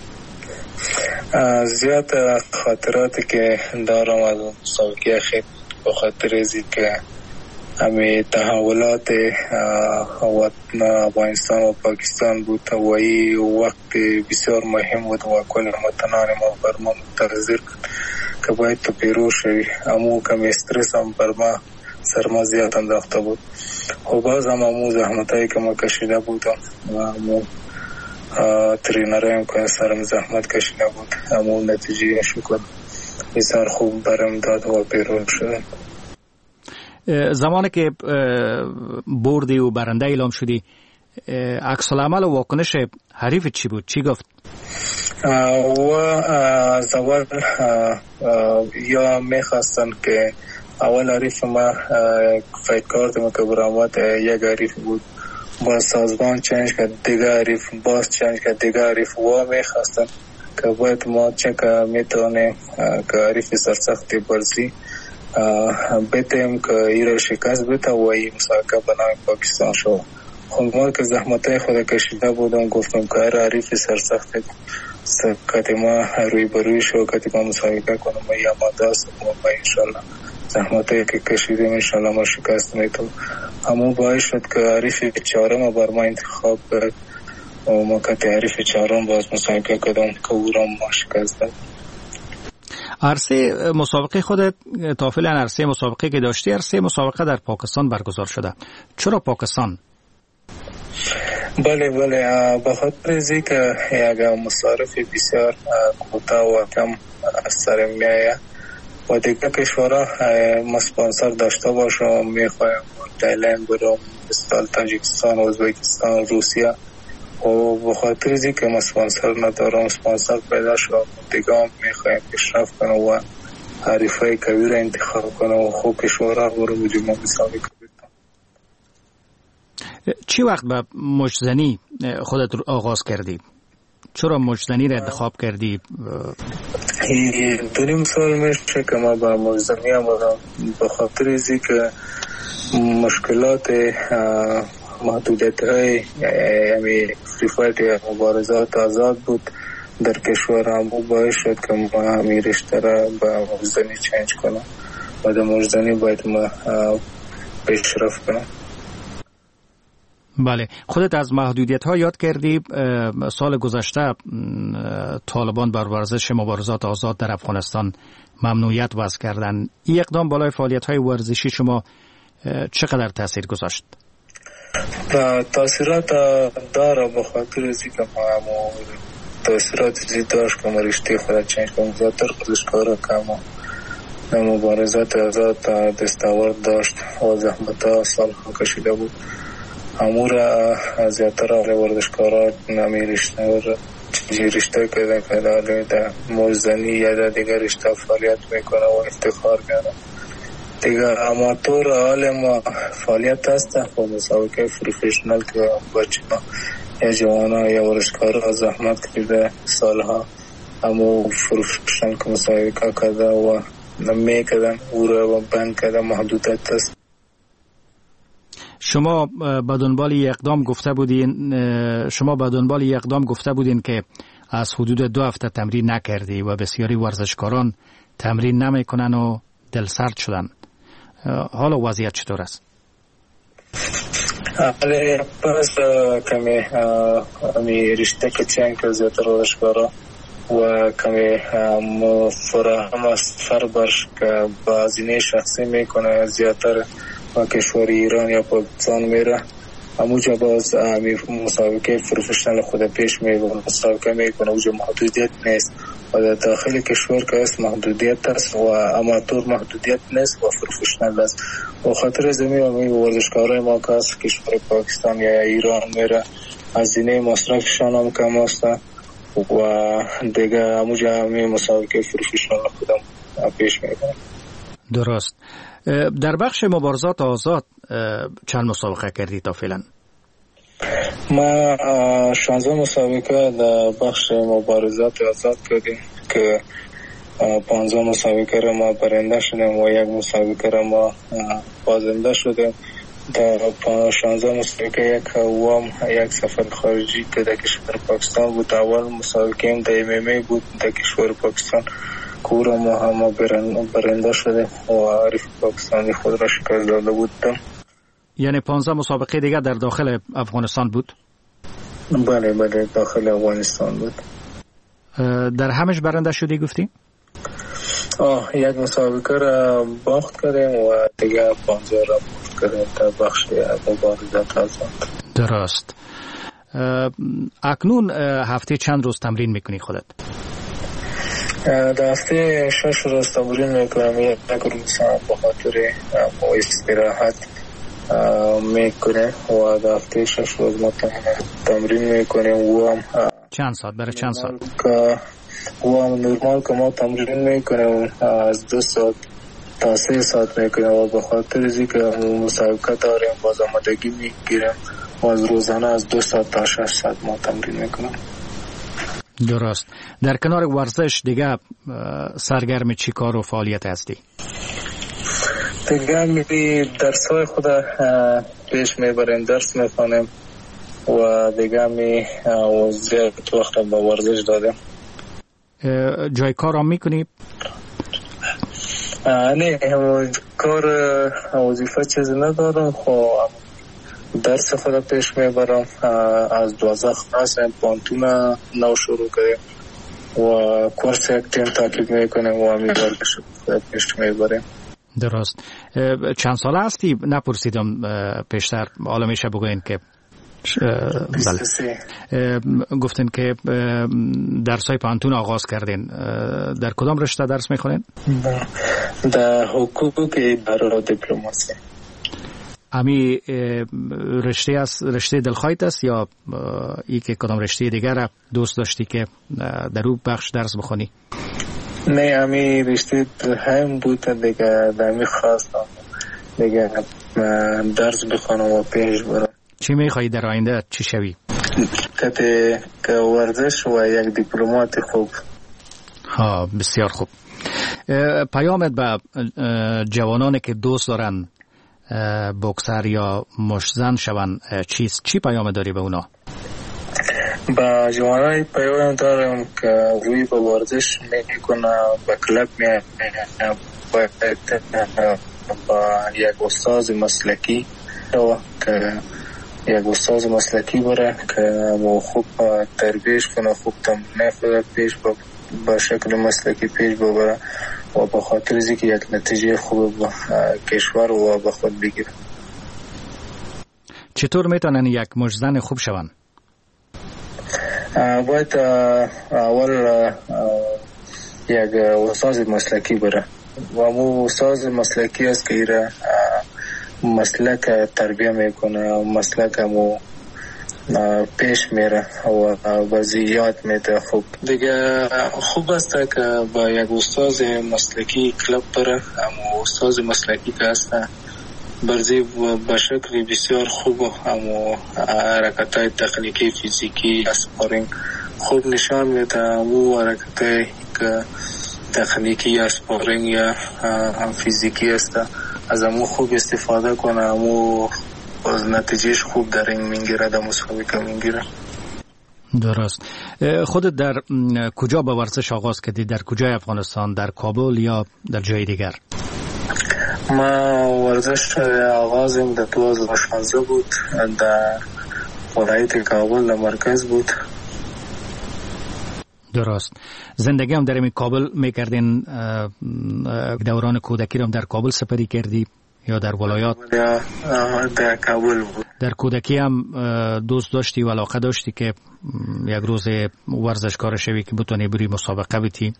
زیاد خاطراتی که دارم از مسابقه آخر به خاطر ازی که همه تحولات وطن افغانستان و پاکستان بود و این وقت بسیار مهم بود و کل وطنان ما بر ما منتظر بود که باید تو پیروز شوی. امو کم استرس هم بر ما سرما زیاد انداخته بود و باز هم امو زحمت هایی که ما کشیده بودم و امو ترینر هم که سرم زحمت کشیده بود، امو نتیجه شکر بسیار خوب برم داد و پیروز شدم. زمانی که بردی و برنده اعلام شدی، عکس العمل و واکنش حریف چی بود؟ چی گفت؟ و از اول یا میخواستن که اول حریف ما فایت کارت ما که برآمد یک حریف بود، باز سازمان چنج کرد دیگه حریف، باز چنج کرد دیگه حریف و میخواستن که باید ما چه میتونیم که حریف سرسختی برزی بتیم که ایره شکست بته و این مسابقه بنای پاکستان شد. خب ما که زحمتای خود کشیده بودم گفتم که هر حریف سرسختی کتی ما روی بروی شو کتی ما مسابقه کنم و یا ما دست و ما انشالله زحمتی که کشیدیم انشالله ما شکست میتونیم. همون باعث شد که حریف چهارم بر ما انتخاب کرد و ما که حریف چهارم باز مسابقه کردم که او را ما شکست داد. عرصه مسابقه خودت تا فعلا عرصه مسابقه که داشتی، عرصه مسابقه در پاکستان برگزار شده. چرا پاکستان؟ بله بله به خاطر اینکه که یک مصارف بسیار کوتاه و کم سر میآید و دیگه کشورها ما سپانسر داشته باشم میخوایم تایلند برم، مثل تاجیکستان، ازبکستان، روسیه و به خاطر اینکه ما سپانسر ندارم سپانسر پیدا شد دیگه هم میخوایم پیشرفت کنم و حریفای کبیر انتخاب کنم و خوب کشورها برم و جمعه مسابقه بدم. چی وقت به مجزنی خودت آغاز کردی؟ چرا مجزنی را انتخاب کردی؟ دو نیم سال میشه که ما به مجزنی آمدم به خاطر اینکه که مشکلات محدودیت های یعنی فری فایت یا مبارزات آزاد بود در کشور هم باعث شد که ما همین رشته را به مجزنی چنج کنم و در مجزنی باید ما پیشرفت کنم. بله، خودت از محدودیت ها یاد کردی. سال گذشته طالبان بر ورزش مبارزات آزاد در افغانستان ممنوعیت وضع کردن. این اقدام بالای فعالیت های ورزشی شما چقدر تاثیر گذاشت؟ تاثیرات داره به خاطر از اینکه ما هم تاثیرات زیاد داشت که ما رشته خود چنج کنیم. زیادتر ورزشکارا که ما در مبارزات آزاد دستاورد داشت و زحمت ها سال ها کشیده بود. امور زیادتر آقای ورزشکارا نمی رشته و چیزی رشته که در موزنی یا در دیگر رشته فعالیت میکنه و افتخار میاره. دیگر اماتور حال ما فعالیت هست خب مسابقه پروفشنال که بچه ها یا جوانا یا ورزشکارا زحمت کرده سالها اما پروفشنال که مسابقه کرده و نمی کردن او را بند کرده محدودیت هست. شما به دنبال یک اقدام گفته بودین شما به دنبال یک اقدام گفته بودین که از حدود دو هفته تمرین نکردی و بسیاری ورزشکاران تمرین نمیکنن و دلسرد شدن. حالا وضعیت چطور است؟ حالا پس کمی امی رشته که چند که زیادتر ورزشکارا و کمی فراهم است فربرش که بازینه شخصی میکنه زیادتر و کشور ایران یا پاکستان میره همونجا باز مسابقه پروفشنال خود پیش میبونه مسابقه میکنه اونجا محدودیت نیست و در داخل کشور که است محدودیت است و اماتور محدودیت نیست و پروفشنال است و خاطر زمین و ورزشکارای ما که است کشور پاکستان یا ایران میره هزینه مصرفشان هم کم است و دیگه همونجا همین مسابقه پروفشنال خودم پیش میبونه. درست. در بخش مبارزات آزاد چند مسابقه کردی تا فعلا؟ ما شانزده مسابقه در بخش مبارزات آزاد کردیم که پانزده مسابقه را ما برنده شدیم و یک مسابقه را ما بازنده شدیم. در شانزده مسابقه یک وام یک سفر خارجی که در کشور پاکستان بود. اول مسابقه هم در ام ام ای بود در کشور پاکستان کورا ما هم برنده شده و عارف پاکستانی خود را شکست داده بودم. یعنی پانزده مسابقه دیگر در داخل افغانستان بود؟ بله بله داخل افغانستان بود. در همش برنده شدی گفتی؟ آه یک مسابقه را باخت کردیم و دیگر پانزده را باخت کردیم در بخش مبارزات آزاد. درست. اکنون هفته چند روز تمرین میکنی خودت؟ در هفته شش روز تمرین میکنم. یک روز به خاطر استراحت میکنه و در هفته شش روز ما تمرین میکنیم و هم چند ساعت برای چند ساعت که و هم نرمال که ما تمرین میکنیم از دو ساعت تا سه ساعت میکنیم و به خاطر ازی که مسابقه داریم باز آمادگی میگیریم و از روزانه از دو ساعت تا شش ساعت ما تمرین میکنیم. درست. در کنار ورزش دیگه سرگرم چی کار و فعالیت هستی؟ دیگه میری درس های خود پیش میبریم درس میخوانیم و دیگه می زیاد وقت با ورزش دادیم. جای کار هم میکنی؟ نه کار وظیفه چیزی ندارم، خب درس خود پیش میبرم. از دوازده خلاص پانتون نو شروع کردیم و کورس یک تیم تعقیب میکنیم و همی ورزش خود پیش میبریم. درست. چند ساله هستی؟ نپرسیدم پیشتر، حالا میشه بگوین که بله. گفتین که درسای پانتون آغاز کردین. در کدام رشته درس میخونین؟ در حقوق اداره و دیپلماسی. امی رشته است، رشته دلخواهت است یا ای که کدام رشته دیگر دوست داشتی که در اون بخش درس بخونی؟ نه، امی رشته دلخواهم بود دیگه، دمی خواستم دیگه درس بخونم و پیش برم. چی میخوایی در آینده چی شوی؟ که ورزش و یک دیپلمات خوب. ها، بسیار خوب. پیامت به جوانانی که دوست دارن بوکسر یا مشتزن شون چیست؟ چی پیام داری به اونا؟ با جوانای پیام دارم که روی به ورزش میکنه، به کلب میاد، با یک استاد مسلکی که یک استاد مسلکی بره که با خوب تربیش کنه، خوب تمرین خود پیش با شکل مسلکی پیش ببره و به خاطر از اینکه یک نتیجه خوب با کشور و به خود بگیره. چطور میتونن یک مشتزن خوب شون؟ باید اول یک استاد مسلکی بره و مو استاد مسلکی است که ایره مسلک تربیه میکنه، مسلک مو پیش میره و وضعیات میده. خوب دیگه خوب است که با یک استاد مسلکی کلب بره، اما استاد مسلکی که هست برزی به شکل بسیار خوب، اما حرکتای تکنیکی فیزیکی اسپارینگ خوب نشان میده. امو حرکتای که تکنیکی اسپارینگ یا هم فیزیکی است از امو خوب استفاده کنه، امو از نتیجهش خوب در این میگیره، در مسابقه میگیره. درست. خودت در کجا به ورزش آغاز کردی؟ در کجای افغانستان؟ در کابل یا در جای دیگر؟ ما ورزش آغازم در دو هزار و شانزده بود، در ولایت کابل در مرکز بود. درست. زندگی هم در این کابل میکردین؟ دوران کودکی هم در کابل سپری کردی یا در ولایات؟ در کابل بود. در کودکی هم دوست داشتی و علاقه داشتی که یک روز ورزشکار شوی که بتونی بری مسابقه بیتی؟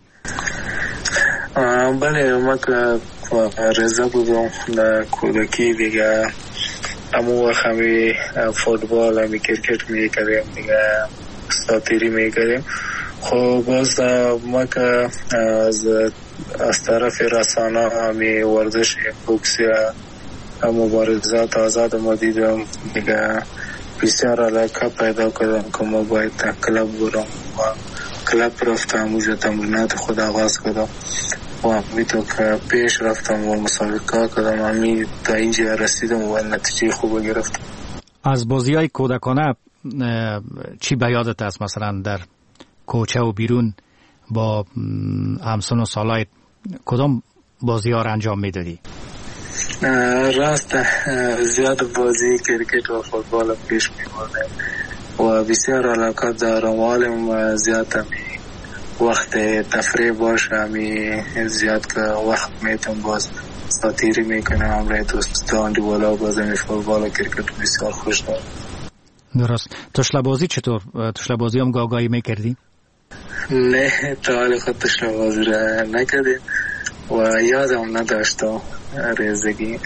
بله، ما که رضا بودم در کودکی دیگه، امو وقت همی فوتبال همی کرکت میکردیم دیگه، ساتیری میکردیم. خب باز ما که از از طرف رسانه همی ورزش بوکسی مبارزات آزاد ما دیدم دیگه، بسیار علاقه پیدا کردم که ما باید کلب برم و کلب رفتم، اونجا تمرینات خود آغاز کردم و همی تو که پیش رفتم و مسابقه کردم، همی تا اینجا رسیدم و نتیجه خوب گرفتم. از بازی های کودکانه چی به یادت است؟ مثلا در کوچه و بیرون با همسن و سالای کدام بازی ها را انجام میدادی؟ راست زیاد بازی کرکت و فوتبال پیش میبردم و بسیار علاقه دارم. حالم زیاد همی وقت تفریح باشه، همی زیاد که وقت میتونم باز ساتیری میکنم، همراه دوستان دیوالا باز همی فوتبال و کرکت بسیار خوش دارم. درست. تشله بازی چطور؟ تشله بازی هم گاگایی میکردی؟ نه، تا حال خود تشله بازی را نکردیم و یادم نداشتم ریزگی.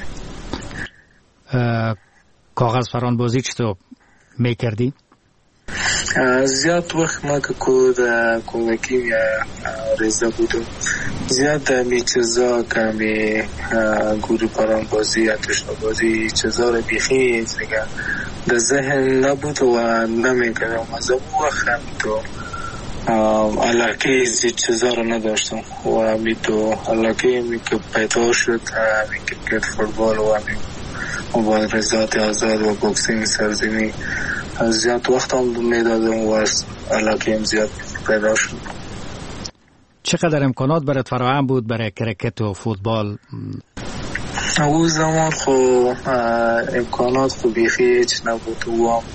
کاغذ فران بازی چطور میکردی؟ زیاد وقت ما که کود کودکی یا ریزه بودم، زیاد می چیزا که می گوری پران بازی یا تشنه بازی چیزا رو بیخی دیگه در ذهن نبود و نمیکردم. از اون وقت هم تو علاقه از چیزا رو نداشتم و می تو علاقه می که پیدا شد می کرکت فوتبال و می مبارزات آزاد و بوکسینگ سرزمینی زیاد وقت هم میدادم و از علاقه هم زیاد پیدا شد. چقدر امکانات برات فراهم بود برای کرکت و فوتبال؟ اون زمان خب امکانات خوب بیخی هیچ نبود و هم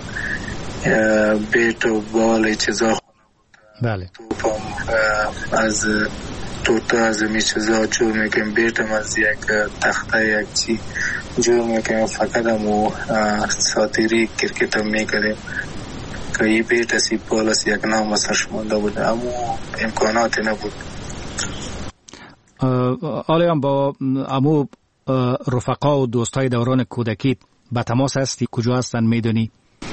بیت و بال چیزا خونه بود. بله. توپم از توتا از می چیزا جور میکنم، بیتم از یک تخته یک چی جور میکنم، فقط همو ساتیری کرکت هم میکنیم که ای بیت اسی بال از یک نام مسرش مونده بود، همو امکاناتی نبود. آلی هم با امو رفقا و دوستای دوران کودکی به تماس هستی؟ کجا هستن میدونی؟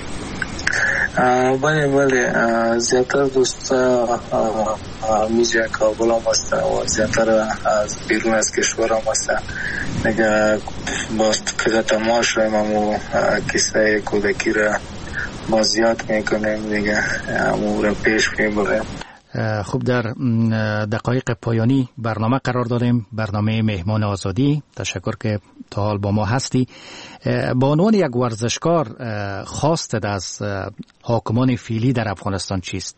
بله بله زیادتر دوستا میجه کابل هم هسته و زیادتر از بیرون از کشور هم هسته. نگه با که تماس شویم همو کسای کودکی را با زیاد میکنیم دیگه، همو را پیش میبریم. خوب، در دقایق پایانی برنامه قرار دادیم، برنامه مهمان آزادی. تشکر که تا حال با ما هستی. با عنوان یک ورزشکار خواستت از حاکمان فعلی در افغانستان چیست؟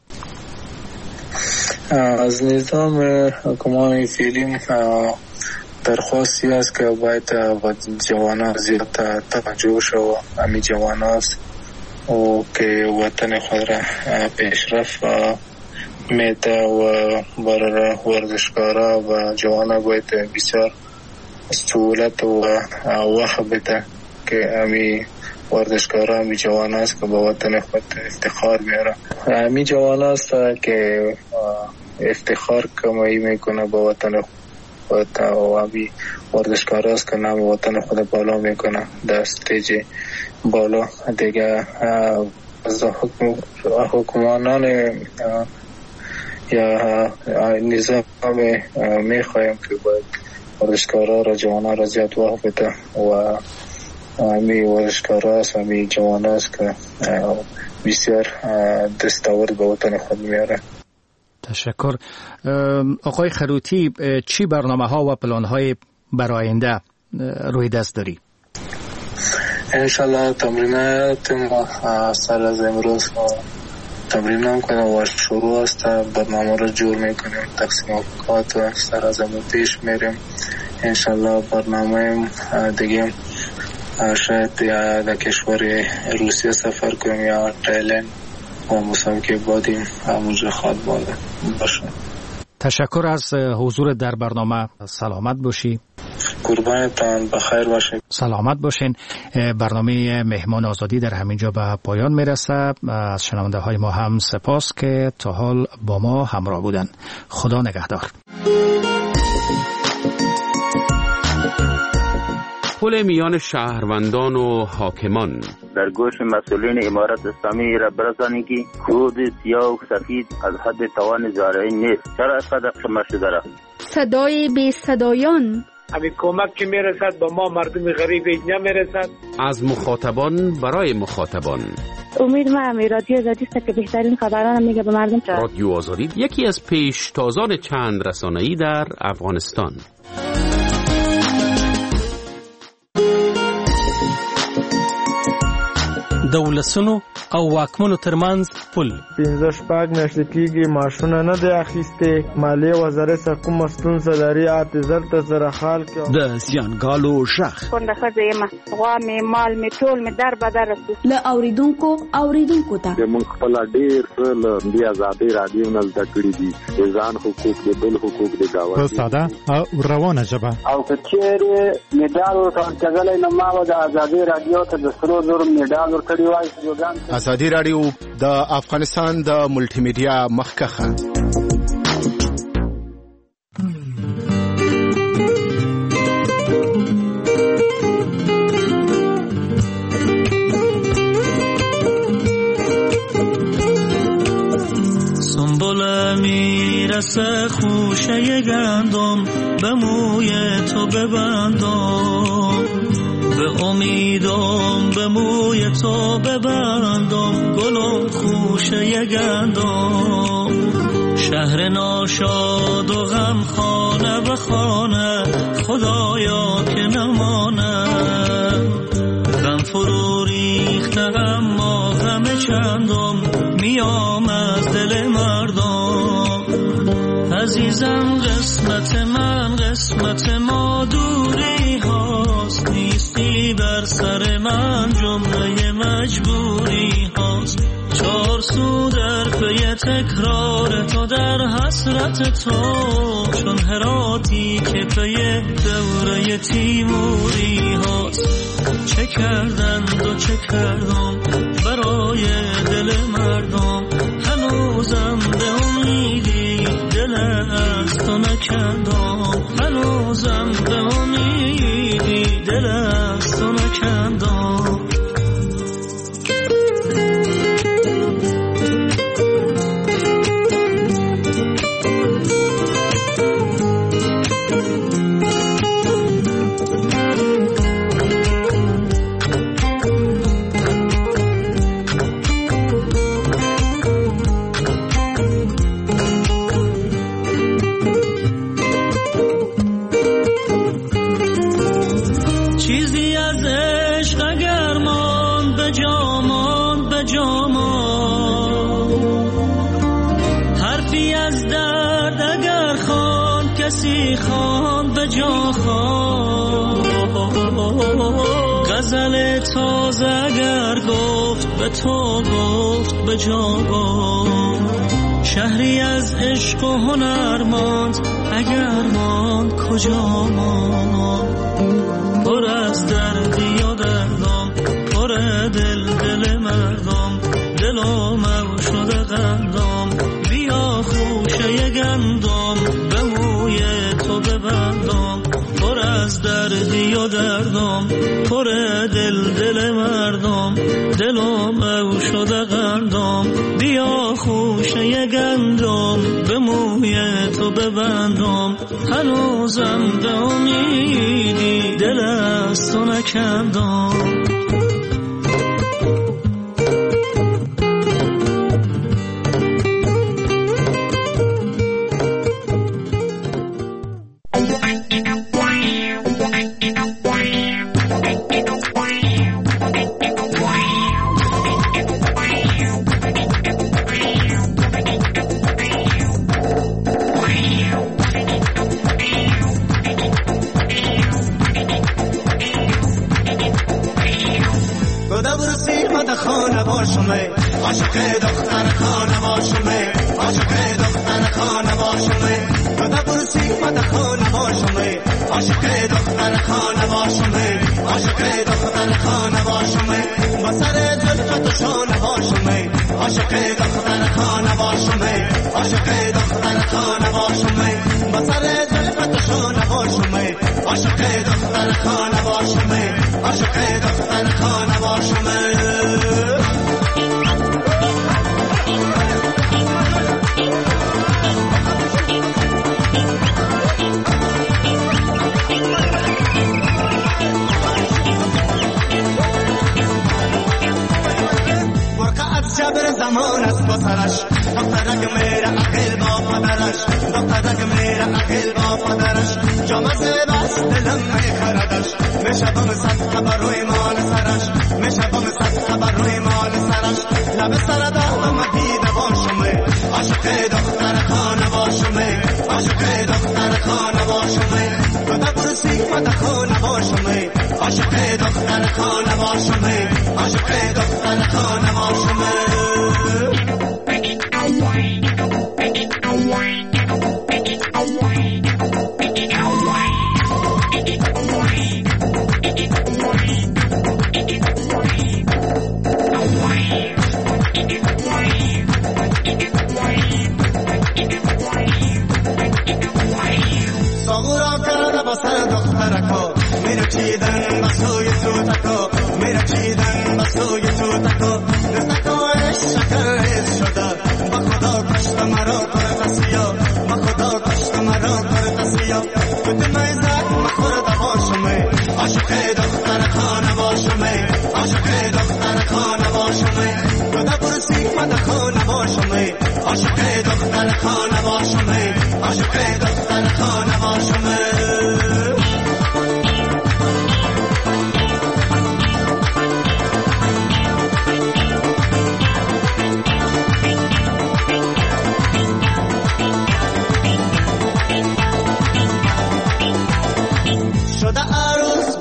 از نظام حاکمان فعلی درخواستی است که باید جوانان زیاد توجه شود، همین جوان است و که وطن خود را پیشرفت میده و برای ورزشکارا و جوانا باید بسیار سهولت و وقت بده که همی ورزشکارا همی جوان است که با وطن خود افتخار میاره. همی جوان است که افتخار کمایی میکنه با وطن خود و همی ورزشکارا است که نام وطن خود بالا میکنه در استیج بالا دیگه. از حکمرانان یا نظام میخوایم که باید ورزشکارا را جوانا را زیاد وقت بده و همی ورزشکارا است، همی جوانا است که بسیار دستاورد به وطن خود میاره. تشکر. آقای خروتی، چی برنامه ها و پلان های برای آینده روی دست داری؟ انشالله تمرینات ما سر از امروز تمرین هم کنیم و شروع است، برنامه را جور میکنیم، تقسیم اوقات و سر از امروز پیش میریم. انشالله برنامه دیگه شاید یا در کشور روسیه سفر کنیم یا تایلند و مسابقه بادیم همونجا خواد باشه. تشکر از حضور در برنامه. سلامت باشی. قربانتان، بخیر باشید. سلامت باشین. برنامه مهمان آزادی در همینجا به پایان میرسه. از شنونده های ما هم سپاس که تا حال با ما همراه بودن. خدا نگهدار. پل میان شهروندان و حاکمان در گوش مسئولین امارت اسلامی را برسانید که خود سیاه و سفید از حد توان زارعین نیست. چرا اینقدر شما شده را؟ صدای بی صدایان، همین کمک که میرسد با ما مردم غریب اینجا میرسد. از مخاطبان برای مخاطبان. امید ما همی رادیو آزادی است که بهترین خبران میگه به مردم. رادیو آزادی یکی از پیشتازان چند رسانه‌ای در افغانستان. د ولسونو او واکمنو ترمنځ پل پنځه شپږ میاشتې کېږي معاشونه نه دی اخیستې، مالیې وزارت څخه کومه ستونزه لري اته زر ته زره خال کې د زیانګالو شخ کونډه ښځه یم، غوا مې مال مې ټول مې در بدر رسو له اوریدونکو اوریدونکو ته موږ خپل ډېر څه له دې ازادۍ رادیو نه زده کړي دي، د ځان حقوق د بل حقوق د گاونډي په ساده او روانه ژبه. او که چېرې مډال ورکول کېدلی نو ما به د ازادۍ رادیو ته د سرو زرو مډال ورکړی وای. ازادي رادیو د افغانستان د ملټي میډیا مخکخه. سنبل میرسه خوشه گندم به موی تو ببندم، به امیدم به موی تو ببندم، گلم خوشه گندم. شهر ناشاد و غم خانه به خانه خدایا که نمانه، غم فرو ریخته اما غم چندم میام از دل مردم. عزیز عزیزم قسمت من قسمت ما دوری هاست، نیستی بر سر من جمله مجبوری هاست. چار سو در پی تکرار تو در حسرت تو، چون هراتی که پی دوره تیموری هاست. چه کردند و چه کردم برای دل مردم، هنوزم به امیدی دل از تو نکندم، هنوزم به امیدی دل از تو نکندم. غزل تازه اگر گفت به تو گفت به جا گفت، شهری از عشق و هنر ماند اگر ماند کجا ماند. پر از دردی و دردم پر دل دل مردم، دلم او شده قندم، بیا خوشه گندم به موی تو ببندم. پر از دردی و دردم پر دل دل مردم، دلم او شده قندم، بیا خوشه گندم به موی تو ببندم. هنوزم به امیدی دل از تو نکندم.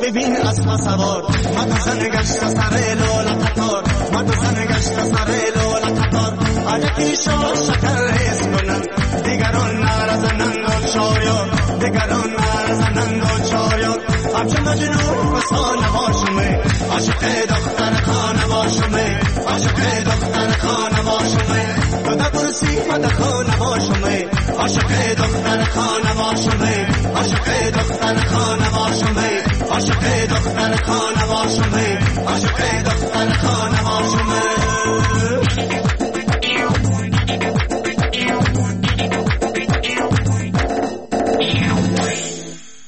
ببین اسب سوار مد زن گشت سر لال قطار مد زن گشت سر لال قطار علکی شاد شکر ریز کنند دیگران نرزنند و چاریار دیگران نرزنند و چاریار همچه مجنون فسانه باشمه عاشق دختر خانه باشمه عاشق دختر خانه باشمه تو در پرسی مد خانه باشمه عاشق دختر خانه باشمه عاشق دختر خانه باشمه عاشق دختر خانه باشمه عاشق دختر خانه باشمه